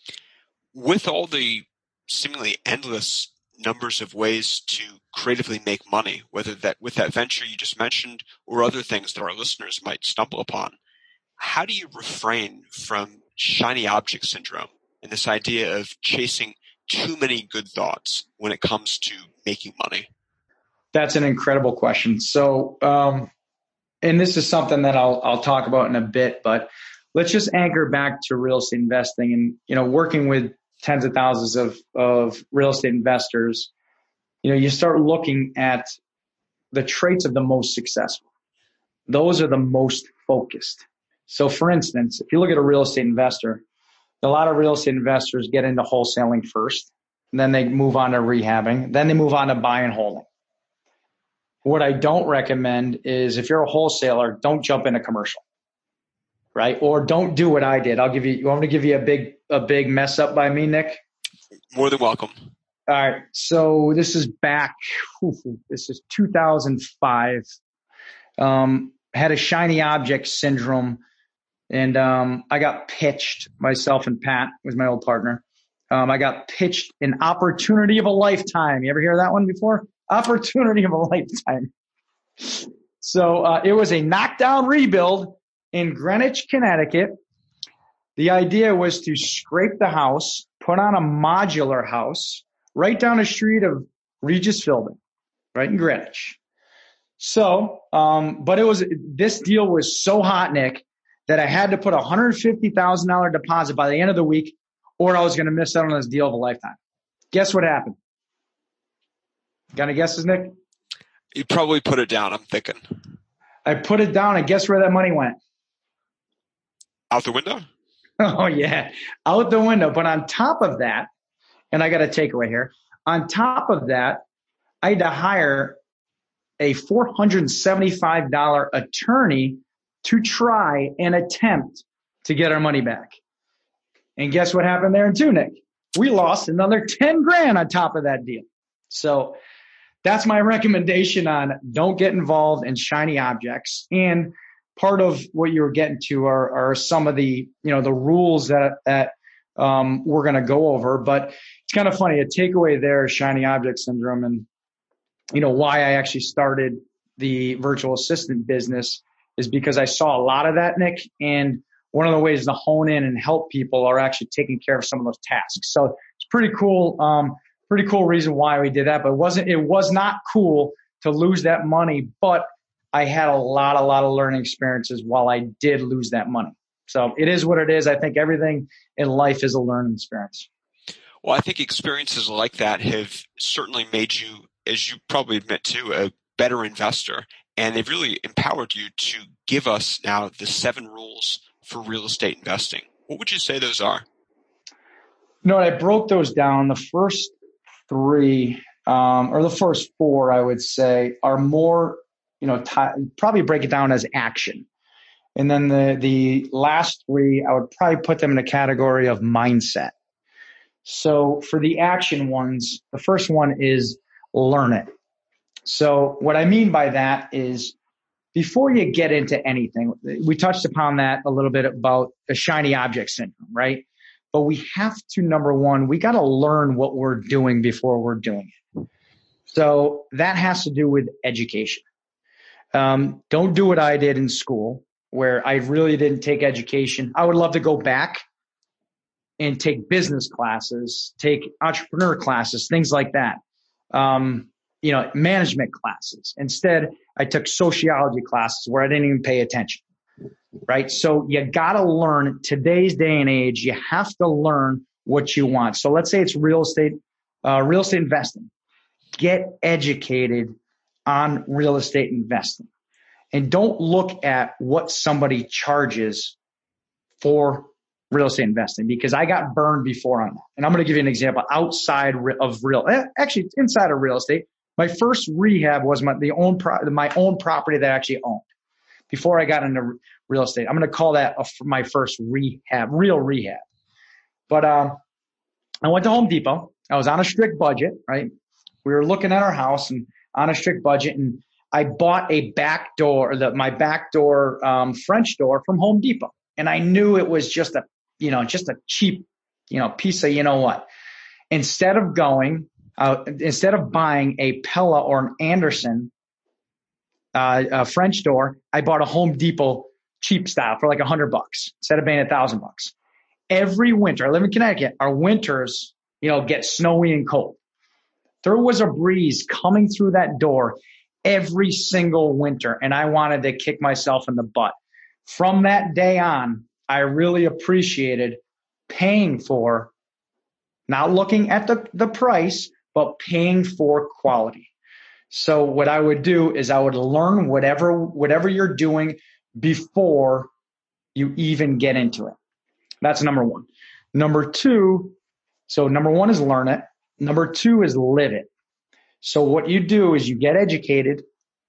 With all the seemingly endless numbers of ways to creatively make money, whether that with that venture you just mentioned or other things that our listeners might stumble upon, how do you refrain from shiny object syndrome and this idea of chasing too many good thoughts when it comes to making money? That's an incredible question. So, um, and this is something that I'll I'll talk about in a bit, but let's just anchor back to real estate investing and, you know, working with tens of thousands of, of real estate investors. You know, you start looking at the traits of the most successful. Those are the most focused. So for instance, if you look at a real estate investor, a lot of real estate investors get into wholesaling first, and then they move on to rehabbing, then they move on to buy and holding. What I don't recommend is if you're a wholesaler, don't jump into commercial, right? Or don't do what I did. I'll give you, you want me to give you a big, a big mess up by me, Nick? More than welcome. All right. So this is back, this is two thousand five. Um, had a shiny object syndrome. And um, I got pitched, myself and Pat was my old partner. Um, I got pitched an opportunity of a lifetime. You ever hear that one before? Opportunity of a lifetime. So uh, it was a knockdown rebuild in Greenwich, Connecticut. The idea was to scrape the house, put on a modular house right down the street of Regis Philbin, right in Greenwich. So, um, but it was this deal was so hot, Nick, that I had to put a one hundred fifty thousand dollars deposit by the end of the week, or I was going to miss out on this deal of a lifetime. Guess what happened? Got any guesses, Nick? You probably put it down, I'm thinking. I put it down, and guess where that money went? Out the window? Oh, yeah, out the window. But on top of that, and I got a takeaway here, on top of that, I had to hire a four hundred seventy-five dollars attorney to try and attempt to get our money back. And guess what happened there too, Nick? We lost another ten grand on top of that deal. So that's my recommendation on don't get involved in shiny objects. And part of what you're getting to are, are some of the, you know, the rules that, that um, we're going to go over. But it's kind of funny. A takeaway there is shiny object syndrome, and, you know, why I actually started the virtual assistant business is because I saw a lot of that, Nick. And one of the ways to hone in and help people are actually taking care of some of those tasks. So it's pretty cool. Um, pretty cool reason why we did that, but it wasn't, it was not cool to lose that money, but I had a lot, a lot of learning experiences while I did lose that money. So it is what it is. I think everything in life is a learning experience. Well, I think experiences like that have certainly made you as you probably admit too, a better investor. And they've really empowered you to give us now the seven rules for real estate investing. What would you say those are? No, I broke those down. The first three, um, or the first four, I would say, are more, you know, t- probably break it down as action. And then the, the last three, I would probably put them in a category of mindset. So for the action ones, the first one is learn it. So what I mean by that is before you get into anything, we touched upon that a little bit about the shiny object syndrome, right? But we have to, number one, we got to learn what we're doing before we're doing it. So that has to do with education. Um, don't do what I did in school, where I really didn't take education. I would love to go back and take business classes, take entrepreneur classes, things like that. Um, you know, management classes. Instead, I took sociology classes where I didn't even pay attention. Right? So you got to learn today's day and age. You have to learn what you want. So let's say it's real estate, uh, real estate investing. Get educated on real estate investing, and don't look at what somebody charges for real estate investing, because I got burned before on that. And I'm going to give you an example outside of real, actually inside of real estate. My first rehab was my the own pro, my own property that I actually owned before I got into real estate. I'm going to call that a, my first rehab, real rehab. But um, I went to Home Depot. I was on a strict budget, right? We were looking at our house and on a strict budget, and I bought a back door, the, my back door um, French door from Home Depot, and I knew it was just a, you know, just a cheap, you know, piece of, you know what? Instead of going, uh, instead of buying a Pella or an Anderson uh, a French door, I bought a Home Depot cheap style for like a hundred bucks instead of paying a thousand bucks. Every winter, I live in Connecticut, our winters, you know, get snowy and cold. There was a breeze coming through that door every single winter, and I wanted to kick myself in the butt. From that day on, I really appreciated paying for, not looking at the, the price, but paying for quality. So what I would do is I would learn whatever whatever you're doing before you even get into it. That's number one. Number two, so number one is learn it. Number two is live it. So what you do is you get educated,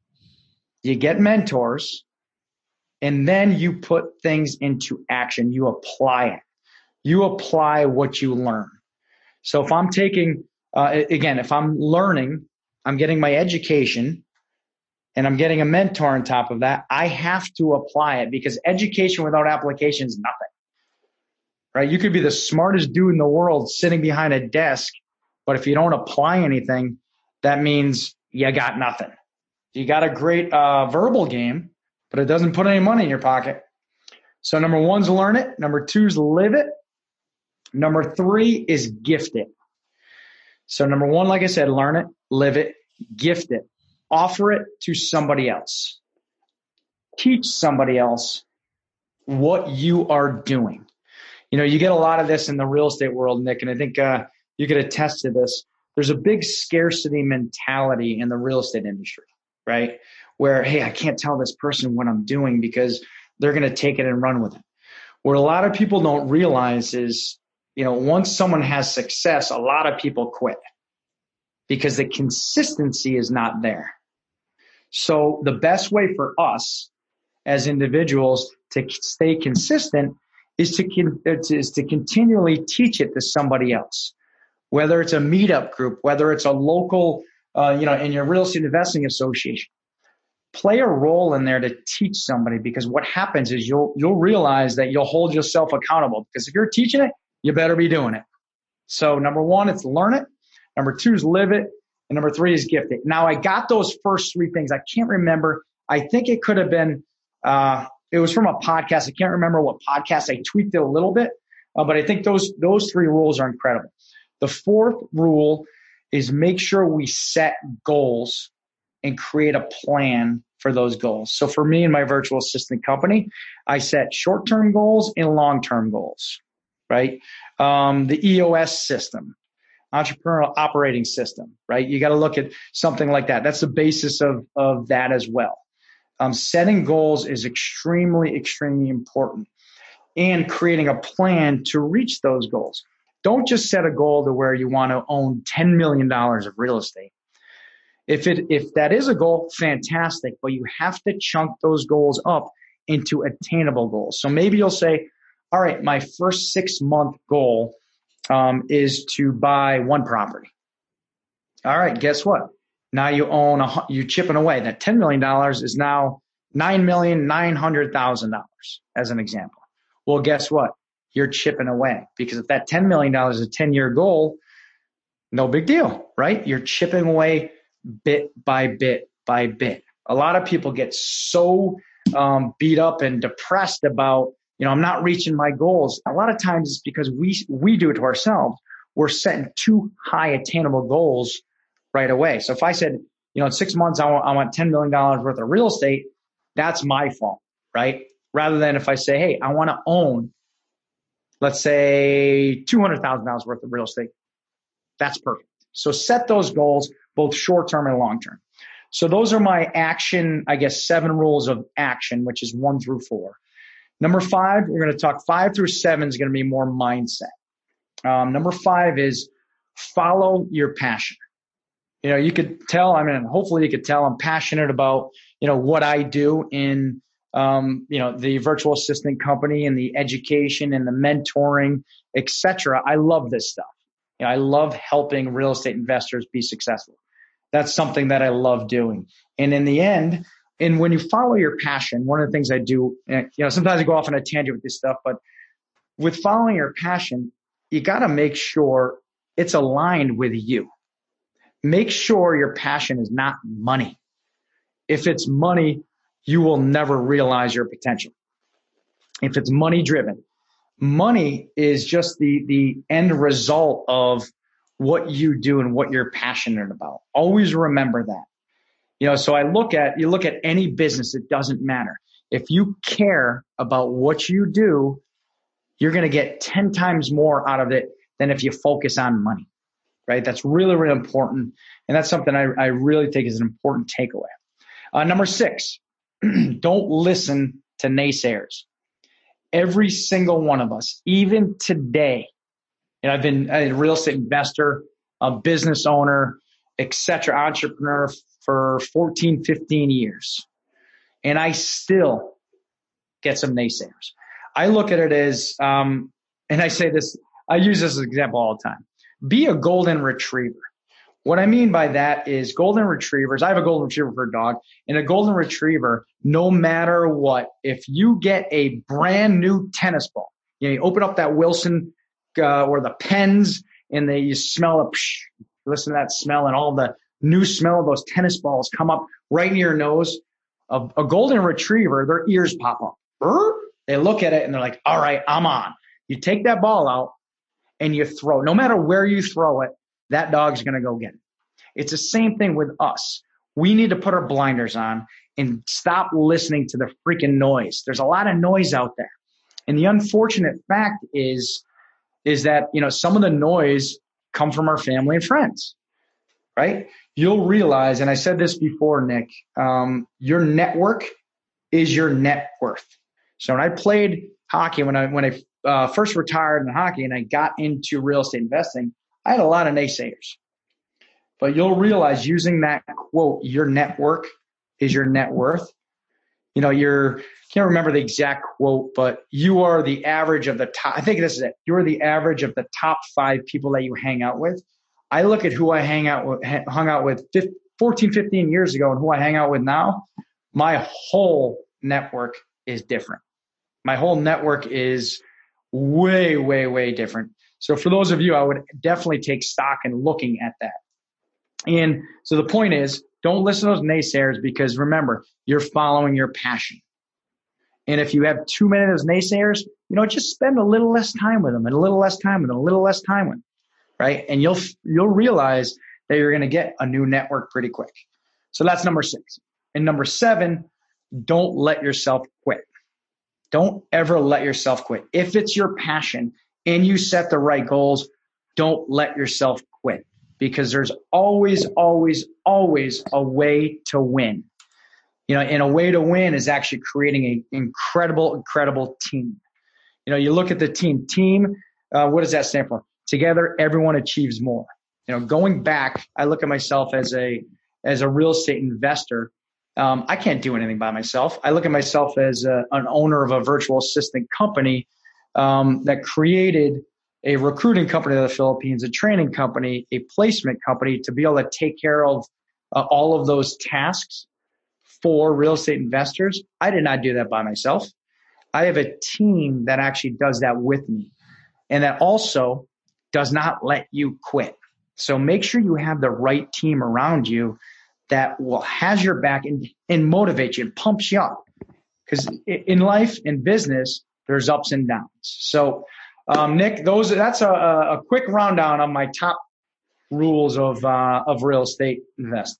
you get mentors, and then you put things into action. You apply it. You apply what you learn. So if I'm taking, uh, again, if I'm learning, I'm getting my education, and I'm getting a mentor on top of that, I have to apply it, because education without application is nothing. Right? You could be the smartest dude in the world sitting behind a desk, but if you don't apply anything, that means you got nothing. You got a great uh, verbal game, but it doesn't put any money in your pocket. So number one's learn it. Number two's live it. Number three is gift it. So number one, like I said, learn it, live it, gift it, offer it to somebody else. Teach somebody else what you are doing. You know, you get a lot of this in the real estate world, Nick, and I think uh, you could attest to this. There's a big scarcity mentality in the real estate industry, right? Where, hey, I can't tell this person what I'm doing because they're going to take it and run with it. What a lot of people don't realize is, you know, once someone has success, a lot of people quit because the consistency is not there. So the best way for us as individuals to stay consistent is to, is to continually teach it to somebody else, whether it's a meetup group, whether it's a local, uh, you know, in your real estate investing association. Play a role in there to teach somebody, because what happens is you'll you'll realize that you'll hold yourself accountable, because if you're teaching it, you better be doing it. So number one, it's learn it. Number two is live it. And number three is gift it. Now, I got those first three things. I can't remember. I think it could have been, uh, it was from a podcast. I can't remember what podcast. I tweaked it a little bit, uh, but I think those those three rules are incredible. The fourth rule is make sure we set goals and create a plan for those goals. So for me and my virtual assistant company, I set short-term goals and long-term goals, right? Um, the E O S system. entrepreneurial operating system, right? You got to look at something like that. That's the basis of, of that as well. Um, setting goals is extremely, extremely important, and creating a plan to reach those goals. Don't just set a goal to where you want to own ten million dollars of real estate. If it, if that is a goal, fantastic, but you have to chunk those goals up into attainable goals. So maybe you'll say, all right, my first six month goal um, is to buy one property. All right, guess what? Now you own, a, you're chipping away. That ten million dollars is now nine million nine hundred thousand dollars as an example. Well, guess what? You're chipping away, because if that ten million dollars is a ten year goal, no big deal, right? You're chipping away bit by bit by bit. A lot of people get so um, beat up and depressed about, you know, I'm not reaching my goals. A lot of times it's because we, we do it to ourselves. We're setting too high attainable goals right away. So if I said, you know, in six months, I want, I want ten million dollars worth of real estate, that's my fault, right? Rather than if I say, hey, I want to own, let's say two hundred thousand dollars worth of real estate, that's perfect. So set those goals, both short-term and long-term. So those are my action, I guess, seven rules of action, which is one through four. Number five, we're going to talk five through seven is going to be more mindset. Um, number five is follow your passion. You know, you could tell, I mean, hopefully you could tell I'm passionate about, you know, what I do in, um, you know, the virtual assistant company and the education and the mentoring, et cetera. I love this stuff. You know, I love helping real estate investors be successful. That's something that I love doing. And in the end, and when you follow your passion, one of the things I do, you know, sometimes I go off on a tangent with this stuff, but with following your passion, you got to make sure it's aligned with you. Make sure your passion is not money. If it's money, you will never realize your potential. If it's money driven, money is just the, the end result of what you do and what you're passionate about. Always remember that. You know, so I look at, you look at any business, it doesn't matter. If you care about what you do, you're going to get ten times more out of it than if you focus on money, right? That's really, really important. And that's something I, I really think is an important takeaway. Uh, number six, don't listen to naysayers. Every single one of us, even today, and I've been a real estate investor, a business owner, et cetera, entrepreneur for fourteen, fifteen years. And I still get some naysayers. I look at it as, um, and I say this, I use this as an example all the time. Be a golden retriever. What I mean by that is golden retrievers. I have a golden retriever for a dog, and a golden retriever, no matter what, if you get a brand new tennis ball, you know, you open up that Wilson uh, or the Pens, and they you smell a psh, listen to that smell, and all the new smell of those tennis balls come up right in your nose. A, a golden retriever, their ears pop up. Brr, they look at it and they're like, all right, I'm on. You take that ball out and you throw. No matter where you throw it, that dog's going to go get it. It's the same thing with us. We need to put our blinders on and stop listening to the freaking noise. There's a lot of noise out there. And the unfortunate fact is, is that, you know, some of the noise come from our family and friends, right? You'll realize, and I said this before, Nick, um, your network is your net worth. So when I played hockey, when I, when I uh, first retired in hockey and I got into real estate investing, I had a lot of naysayers. But you'll realize using that quote, your network is your net worth. You know, you're, can't remember the exact quote, but you are the average of the top. I think this is it. You're the average of the top five people that you hang out with. I look at who I hang out with, hung out with fourteen, fifteen years ago and who I hang out with now. My whole network is different. My whole network is way, way, way different. So for those of you, I would definitely take stock in looking at that. And so the point is, don't listen to those naysayers, because remember, you're following your passion. And if you have too many of those naysayers, you know, just spend a little less time with them and a little less time with them, a little less time with them, right? And you'll, you'll realize that you're going to get a new network pretty quick. So that's number six. And number seven, don't let yourself quit. Don't ever let yourself quit. If it's your passion and you set the right goals, don't let yourself quit, because there's always, always, always a way to win. You know, and a way to win is actually creating an incredible, incredible team. You know, you look at the team. Team, uh, what does that stand for? Together, everyone achieves more. You know, going back, I look at myself as a as a real estate investor. Um, I can't do anything by myself. I look at myself as a, an owner of a virtual assistant company um, that created a recruiting company in the Philippines, a training company, a placement company to be able to take care of uh, all of those tasks for real estate investors. I did not do that by myself. I have a team that actually does that with me, and that also does not let you quit. So make sure you have the right team around you that will has your back and, and motivate you and pumps you up. Because in life, in business, there's ups and downs. So um, Nick, those that's a, a quick rundown on my top rules of uh, of real estate investing.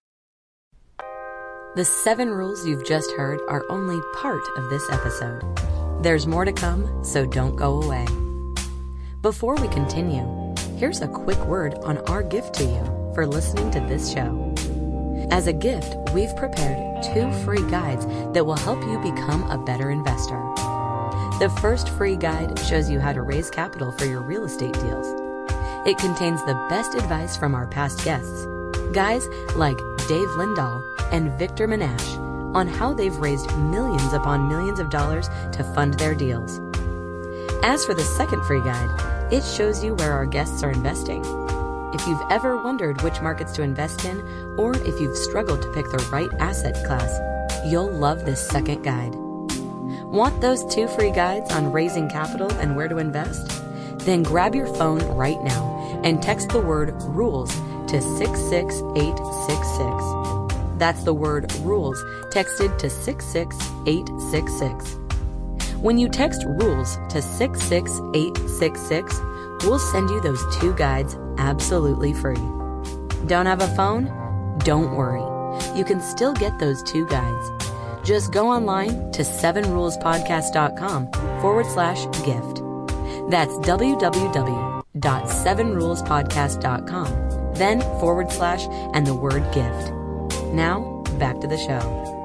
The seven rules you've just heard are only part of this episode. There's more to come, so don't go away. Before we continue, here's a quick word on our gift to you for listening to this show. As a gift, we've prepared two free guides that will help you become a better investor. The first free guide shows you how to raise capital for your real estate deals. It contains the best advice from our past guests, guys like Dave Lindahl and Victor Menashe, on how they've raised millions upon millions of dollars to fund their deals. As for the second free guide, it shows you where our guests are investing. If you've ever wondered which markets to invest in, or if you've struggled to pick the right asset class, you'll love this second guide. Want those two free guides on raising capital and where to invest? Then grab your phone right now and text the word RULES to six six eight six six. That's the word RULES texted to six six eight six six. When you text RULES to six six eight six six, we'll send you those two guides absolutely free. Don't have a phone? Don't worry. You can still get those two guides. Just go online to seven rules podcast dot com forward slash gift. That's w w w dot seven rules podcast dot com, then forward slash and the word gift. Now, back to the show.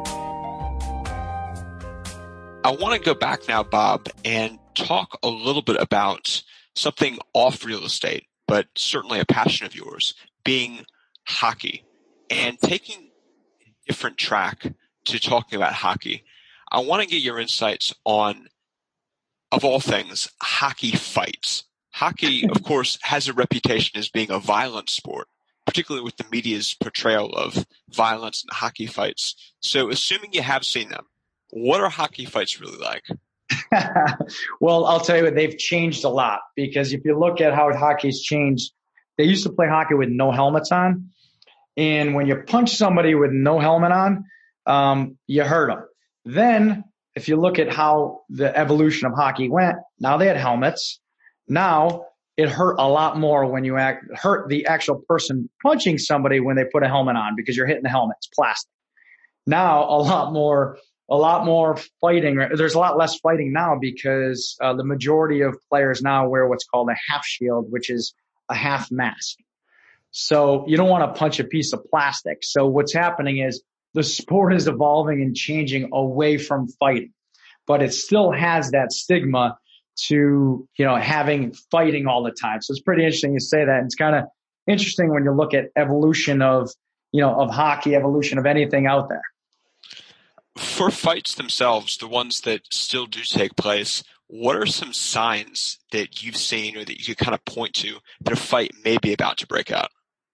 I want to go back now, Bob, and talk a little bit about something off real estate, but certainly a passion of yours, being hockey. And taking a different track to talking about hockey, I want to get your insights on, of all things, hockey fights. Hockey, of course, has a reputation as being a violent sport, particularly with the media's portrayal of violence and hockey fights. So assuming you have seen them, what are hockey fights really like? Well, I'll tell you what, they've changed a lot, because if you look at how hockey's changed, they used to play hockey with no helmets on. And when you punch somebody with no helmet on, um, you hurt them. Then if you look at how the evolution of hockey went, now they had helmets. Now it hurt a lot more when you act, hurt the actual person punching somebody when they put a helmet on, because you're hitting the helmet. It's plastic. Now a lot more, a lot more fighting. There's a lot less fighting now, because uh, the majority of players now wear what's called a half shield, which is a half mask. So you don't want to punch a piece of plastic. So what's happening is the sport is evolving and changing away from fighting, but it still has that stigma to, you know, having fighting all the time. So it's pretty interesting you say that. It's kind of interesting when you look at evolution of, you know, of hockey, evolution of anything out there. For fights themselves, the ones that still do take place, what are some signs that you've seen or that you could kind of point to that a fight may be about to break out?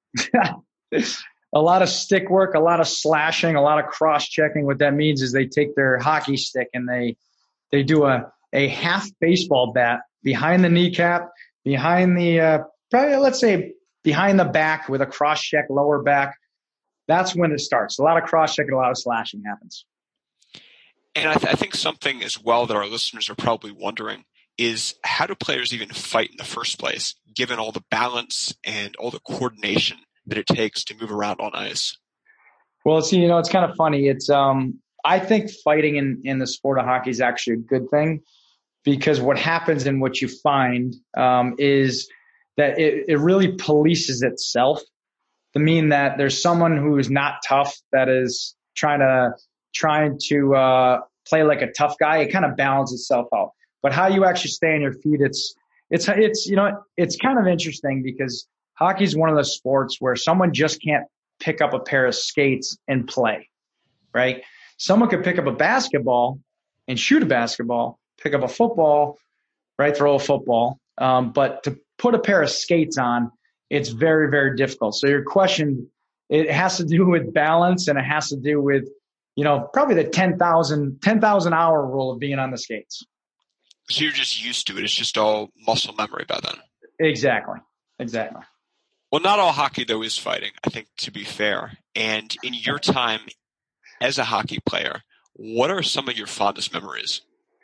A lot of stick work, a lot of slashing, a lot of cross-checking. What that means is they take their hockey stick and they they do a, a half baseball bat behind the kneecap, behind the, uh, probably let's say behind the back with a cross-check lower back. That's when it starts. A lot of cross-checking, a lot of slashing happens. And I, th- I think something as well that our listeners are probably wondering is, how do players even fight in the first place, given all the balance and all the coordination that it takes to move around on ice? Well, see, you know, it's kind of funny. It's, um, I think fighting in, in the sport of hockey is actually a good thing, because what happens and what you find um, is that it, it really polices itself to mean that there's someone who is not tough that is trying to trying to uh, play like a tough guy. It kind of balances itself out. But how you actually stay on your feet, it's it's it's you know it's kind of interesting because hockey is one of those sports where someone just can't pick up a pair of skates and play, right? Someone could pick up a basketball and shoot a basketball, pick up a football, right, throw a football. Um, but to put a pair of skates on, it's very, very difficult. So your question, it has to do with balance, and it has to do with, you know, probably the ten thousand hour rule of being on the skates. So you're just used to it. It's just all muscle memory by then. Exactly. Exactly. Well, not all hockey, though, is fighting, I think, to be fair. And in your time as a hockey player, what are some of your fondest memories?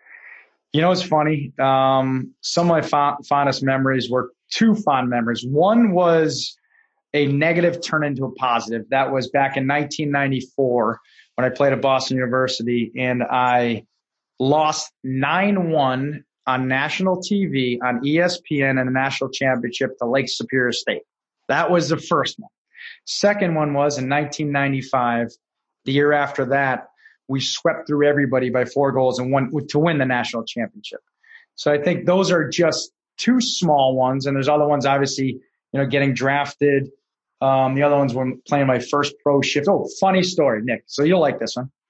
You know, it's funny. Um, some of my fond- fondest memories were two fond memories. One was a negative turn into a positive. That was back in nineteen ninety-four when I played at Boston University, and I lost nine one on national T V on E S P N in a national championship to Lake Superior State. That was the first one. Second one was in nineteen ninety-five. The year after that, we swept through everybody by four goals and won to win the national championship. So I think those are just two small ones. And there's other ones, obviously, you know, getting drafted. Um, the other ones were playing my first pro shift. Oh, funny story, Nick. So you'll like this one.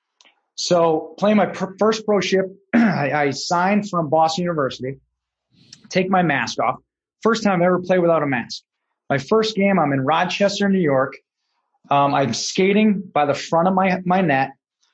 So playing my pr- first pro shift, I, I signed from Boston University, take my mask off. First time I ever played without a mask. My first game, I'm in Rochester, New York. Um, I'm skating by the front of my, my net.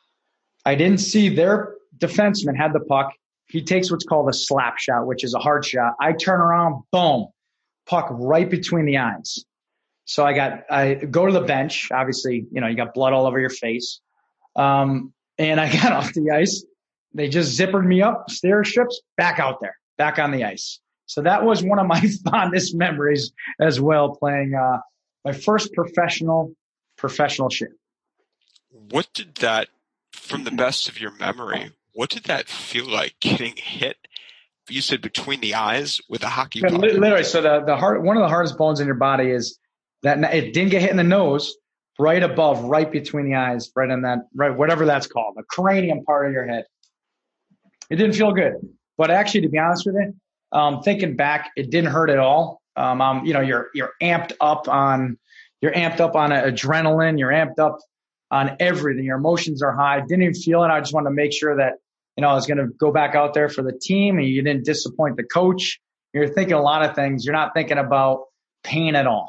I didn't see their defenseman had the puck. He takes what's called a slap shot, which is a hard shot. I turn around, boom, puck right between the eyes. So I got, I go to the bench. Obviously, you know, you got blood all over your face. Um, and I got off the ice. They just zippered me up, stair strips, back out there, back on the ice. So that was one of my fondest memories as well, playing uh, my first professional professional shift. What did that, from the best of your memory, what did that feel like getting hit? You said between the eyes with a hockey puck. Literally, so the the heart, one of the hardest bones in your body is that it didn't get hit in the nose, right above, right between the eyes, right in that, right, whatever that's called, the cranium part of your head. It didn't feel good, but actually, to be honest with you, um, thinking back, it didn't hurt at all. Um, um, you know, you're you're amped up on, you're amped up on adrenaline, you're amped up on everything. Your emotions are high. Didn't even feel it. I just wanted to make sure that, you know, I was going to go back out there for the team, and you didn't disappoint the coach. You're thinking a lot of things. You're not thinking about pain at all.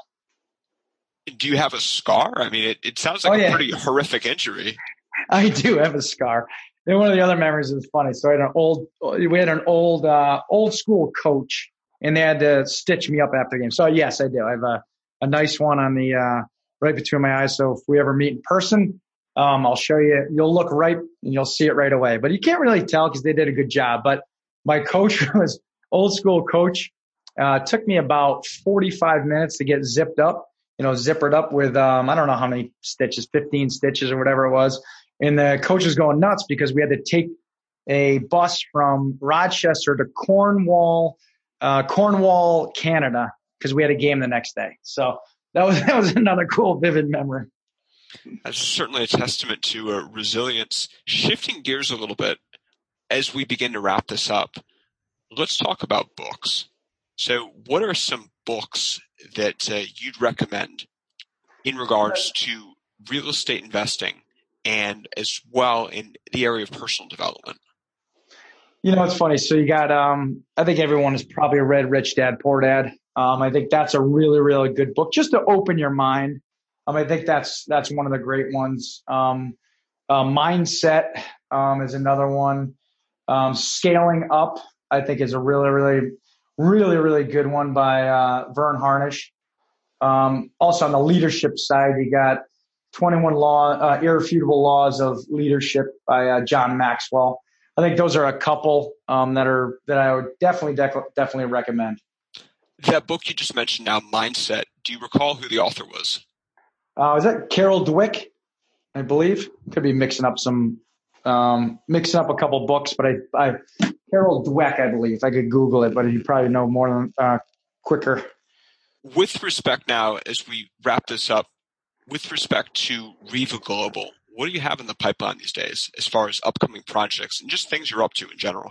Do you have a scar? I mean, it, it sounds like oh, yeah. a pretty horrific injury. I do have a scar. And one of the other memories is funny. So I had an old, we had an old, uh, old school coach, and they had to stitch me up after the game. So yes, I do. I have a, a nice one on the, uh, right between my eyes. So if we ever meet in person, um, I'll show you, you'll look right and you'll see it right away, but you can't really tell because they did a good job. But my coach was old school coach. Uh, it took me about forty-five minutes to get zipped up, you know, zippered up with, um, I don't know how many stitches, fifteen stitches or whatever it was. And the coach was going nuts because we had to take a bus from Rochester to Cornwall, uh, Cornwall, Canada, because we had a game the next day. So that was, that was another cool, vivid memory. That's certainly a testament to uh, resilience. Shifting gears a little bit as we begin to wrap this up, let's talk about books. So what are some books that uh, you'd recommend in regards to real estate investing and as well in the area of personal development? You know, it's funny. So you got, um, I think everyone has probably read Rich Dad, Poor Dad. Um, I think that's a really, really good book just to open your mind. Um, I think that's, that's one of the great ones. Um, uh, Mindset, um, is another one. Um, Scaling Up, I think is a really, really, really, really good one by, uh, Vern Harnish. Um, also on the leadership side, you got twenty-one law, uh, irrefutable laws of leadership by, uh, John Maxwell. I think those are a couple, um, that are, that I would definitely, def- definitely recommend. That book you just mentioned now, Mindset, do you recall who the author was? Uh, is that Carol Dweck, I believe? Could be mixing up some, um, mixing up a couple books, but I, I, Carol Dweck, I believe. I could Google it, but you probably know more than, uh, quicker. with respect now, as we wrap this up, with respect to Riva Global, what do you have in the pipeline these days as far as upcoming projects and just things you're up to in general?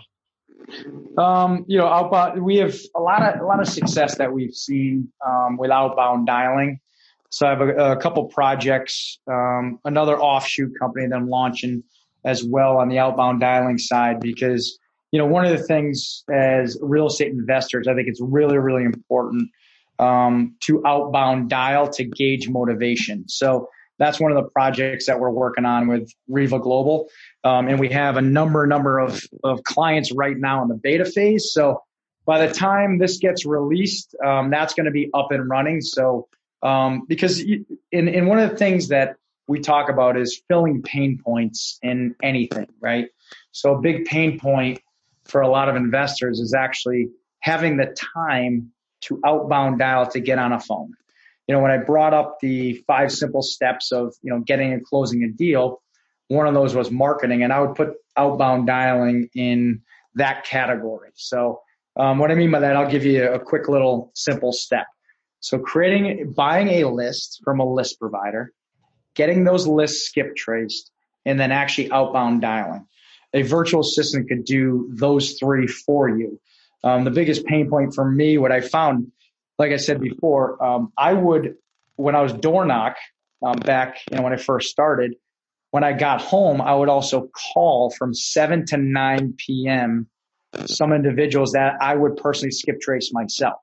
Um, you know, outbound, we have a lot of a lot of success that we've seen um, with outbound dialing. So I have a, a couple projects, um, another offshoot company that I'm launching as well on the outbound dialing side, because, you know, one of the things as real estate investors, I think it's really, really important um, to outbound dial to gauge motivation. So that's one of the projects that we're working on with Riva Global. Um, and we have a number, number of, of clients right now in the beta phase. So by the time this gets released, um, that's going to be up and running. So Um, because in, in one of the things that we talk about is filling pain points in anything, right? So a big pain point for a lot of investors is actually having the time to outbound dial to get on a phone. You know, when I brought up the five simple steps of, you know, getting and closing a deal, one of those was marketing, and I would put outbound dialing in that category. So um, what I mean by that, I'll give you a quick little simple step. So creating, buying a list from a list provider, getting those lists skip traced, and then actually outbound dialing. A virtual assistant could do those three for you. Um, the biggest pain point for me, what I found, like I said before, um, I would, when I was door knock um, back, you know, when I first started, when I got home, I would also call from seven to nine p.m. some individuals that I would personally skip trace myself.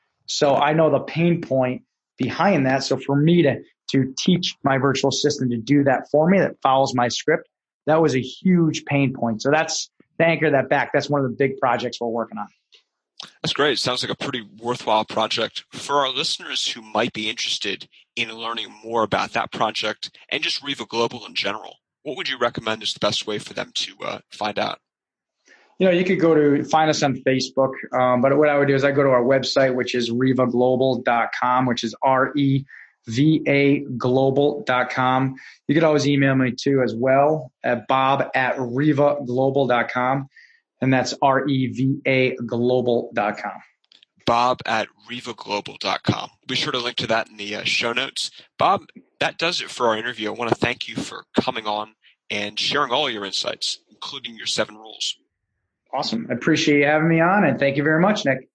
So I know the pain point behind that. So for me to, to teach my virtual assistant to do that for me, that follows my script, that was a huge pain point. So that's, to anchor that back, that's one of the big projects we're working on. That's great. It sounds like a pretty worthwhile project. For our listeners who might be interested in learning more about that project and just Riva Global in general, what would you recommend is the best way for them to uh, find out? You know, you could go to find us on Facebook, um, but what I would do is I go to our website, which is riva global dot com, which is R E V A global dot com. You could always email me too as well at bob at riva global dot com, and that's R E V A global dot com. Bob at riva global dot com. Be sure to link to that in the uh, show notes. Bob, that does it for our interview. I want to thank you for coming on and sharing all your insights, including your seven rules. Awesome. I appreciate you having me on, and thank you very much, Nick.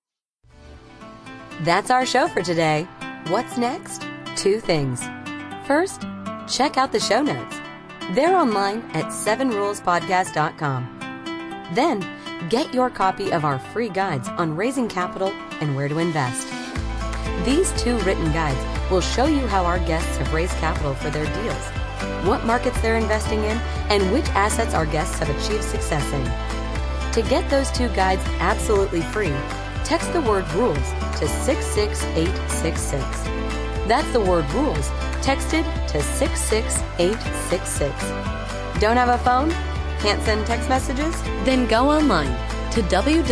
That's our show for today. What's next? Two things. First, check out the show notes. They're online at seven rules podcast dot com. Then, get your copy of our free guides on raising capital and where to invest. These two written guides will show you how our guests have raised capital for their deals, what markets they're investing in, and which assets our guests have achieved success in. To get those two guides absolutely free, text the word RULES to six six eight six six. That's the word RULES texted to six six eight six six. Don't have a phone? Can't send text messages? Then go online to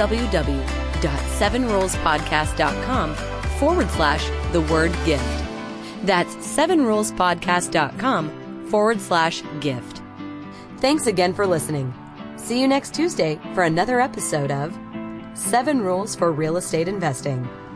www.sevenrulespodcast.com forward slash the word gift. That's sevenrulespodcast.com forward slash gift. Thanks again for listening. See you next Tuesday for another episode of Seven Rules for Real Estate Investing.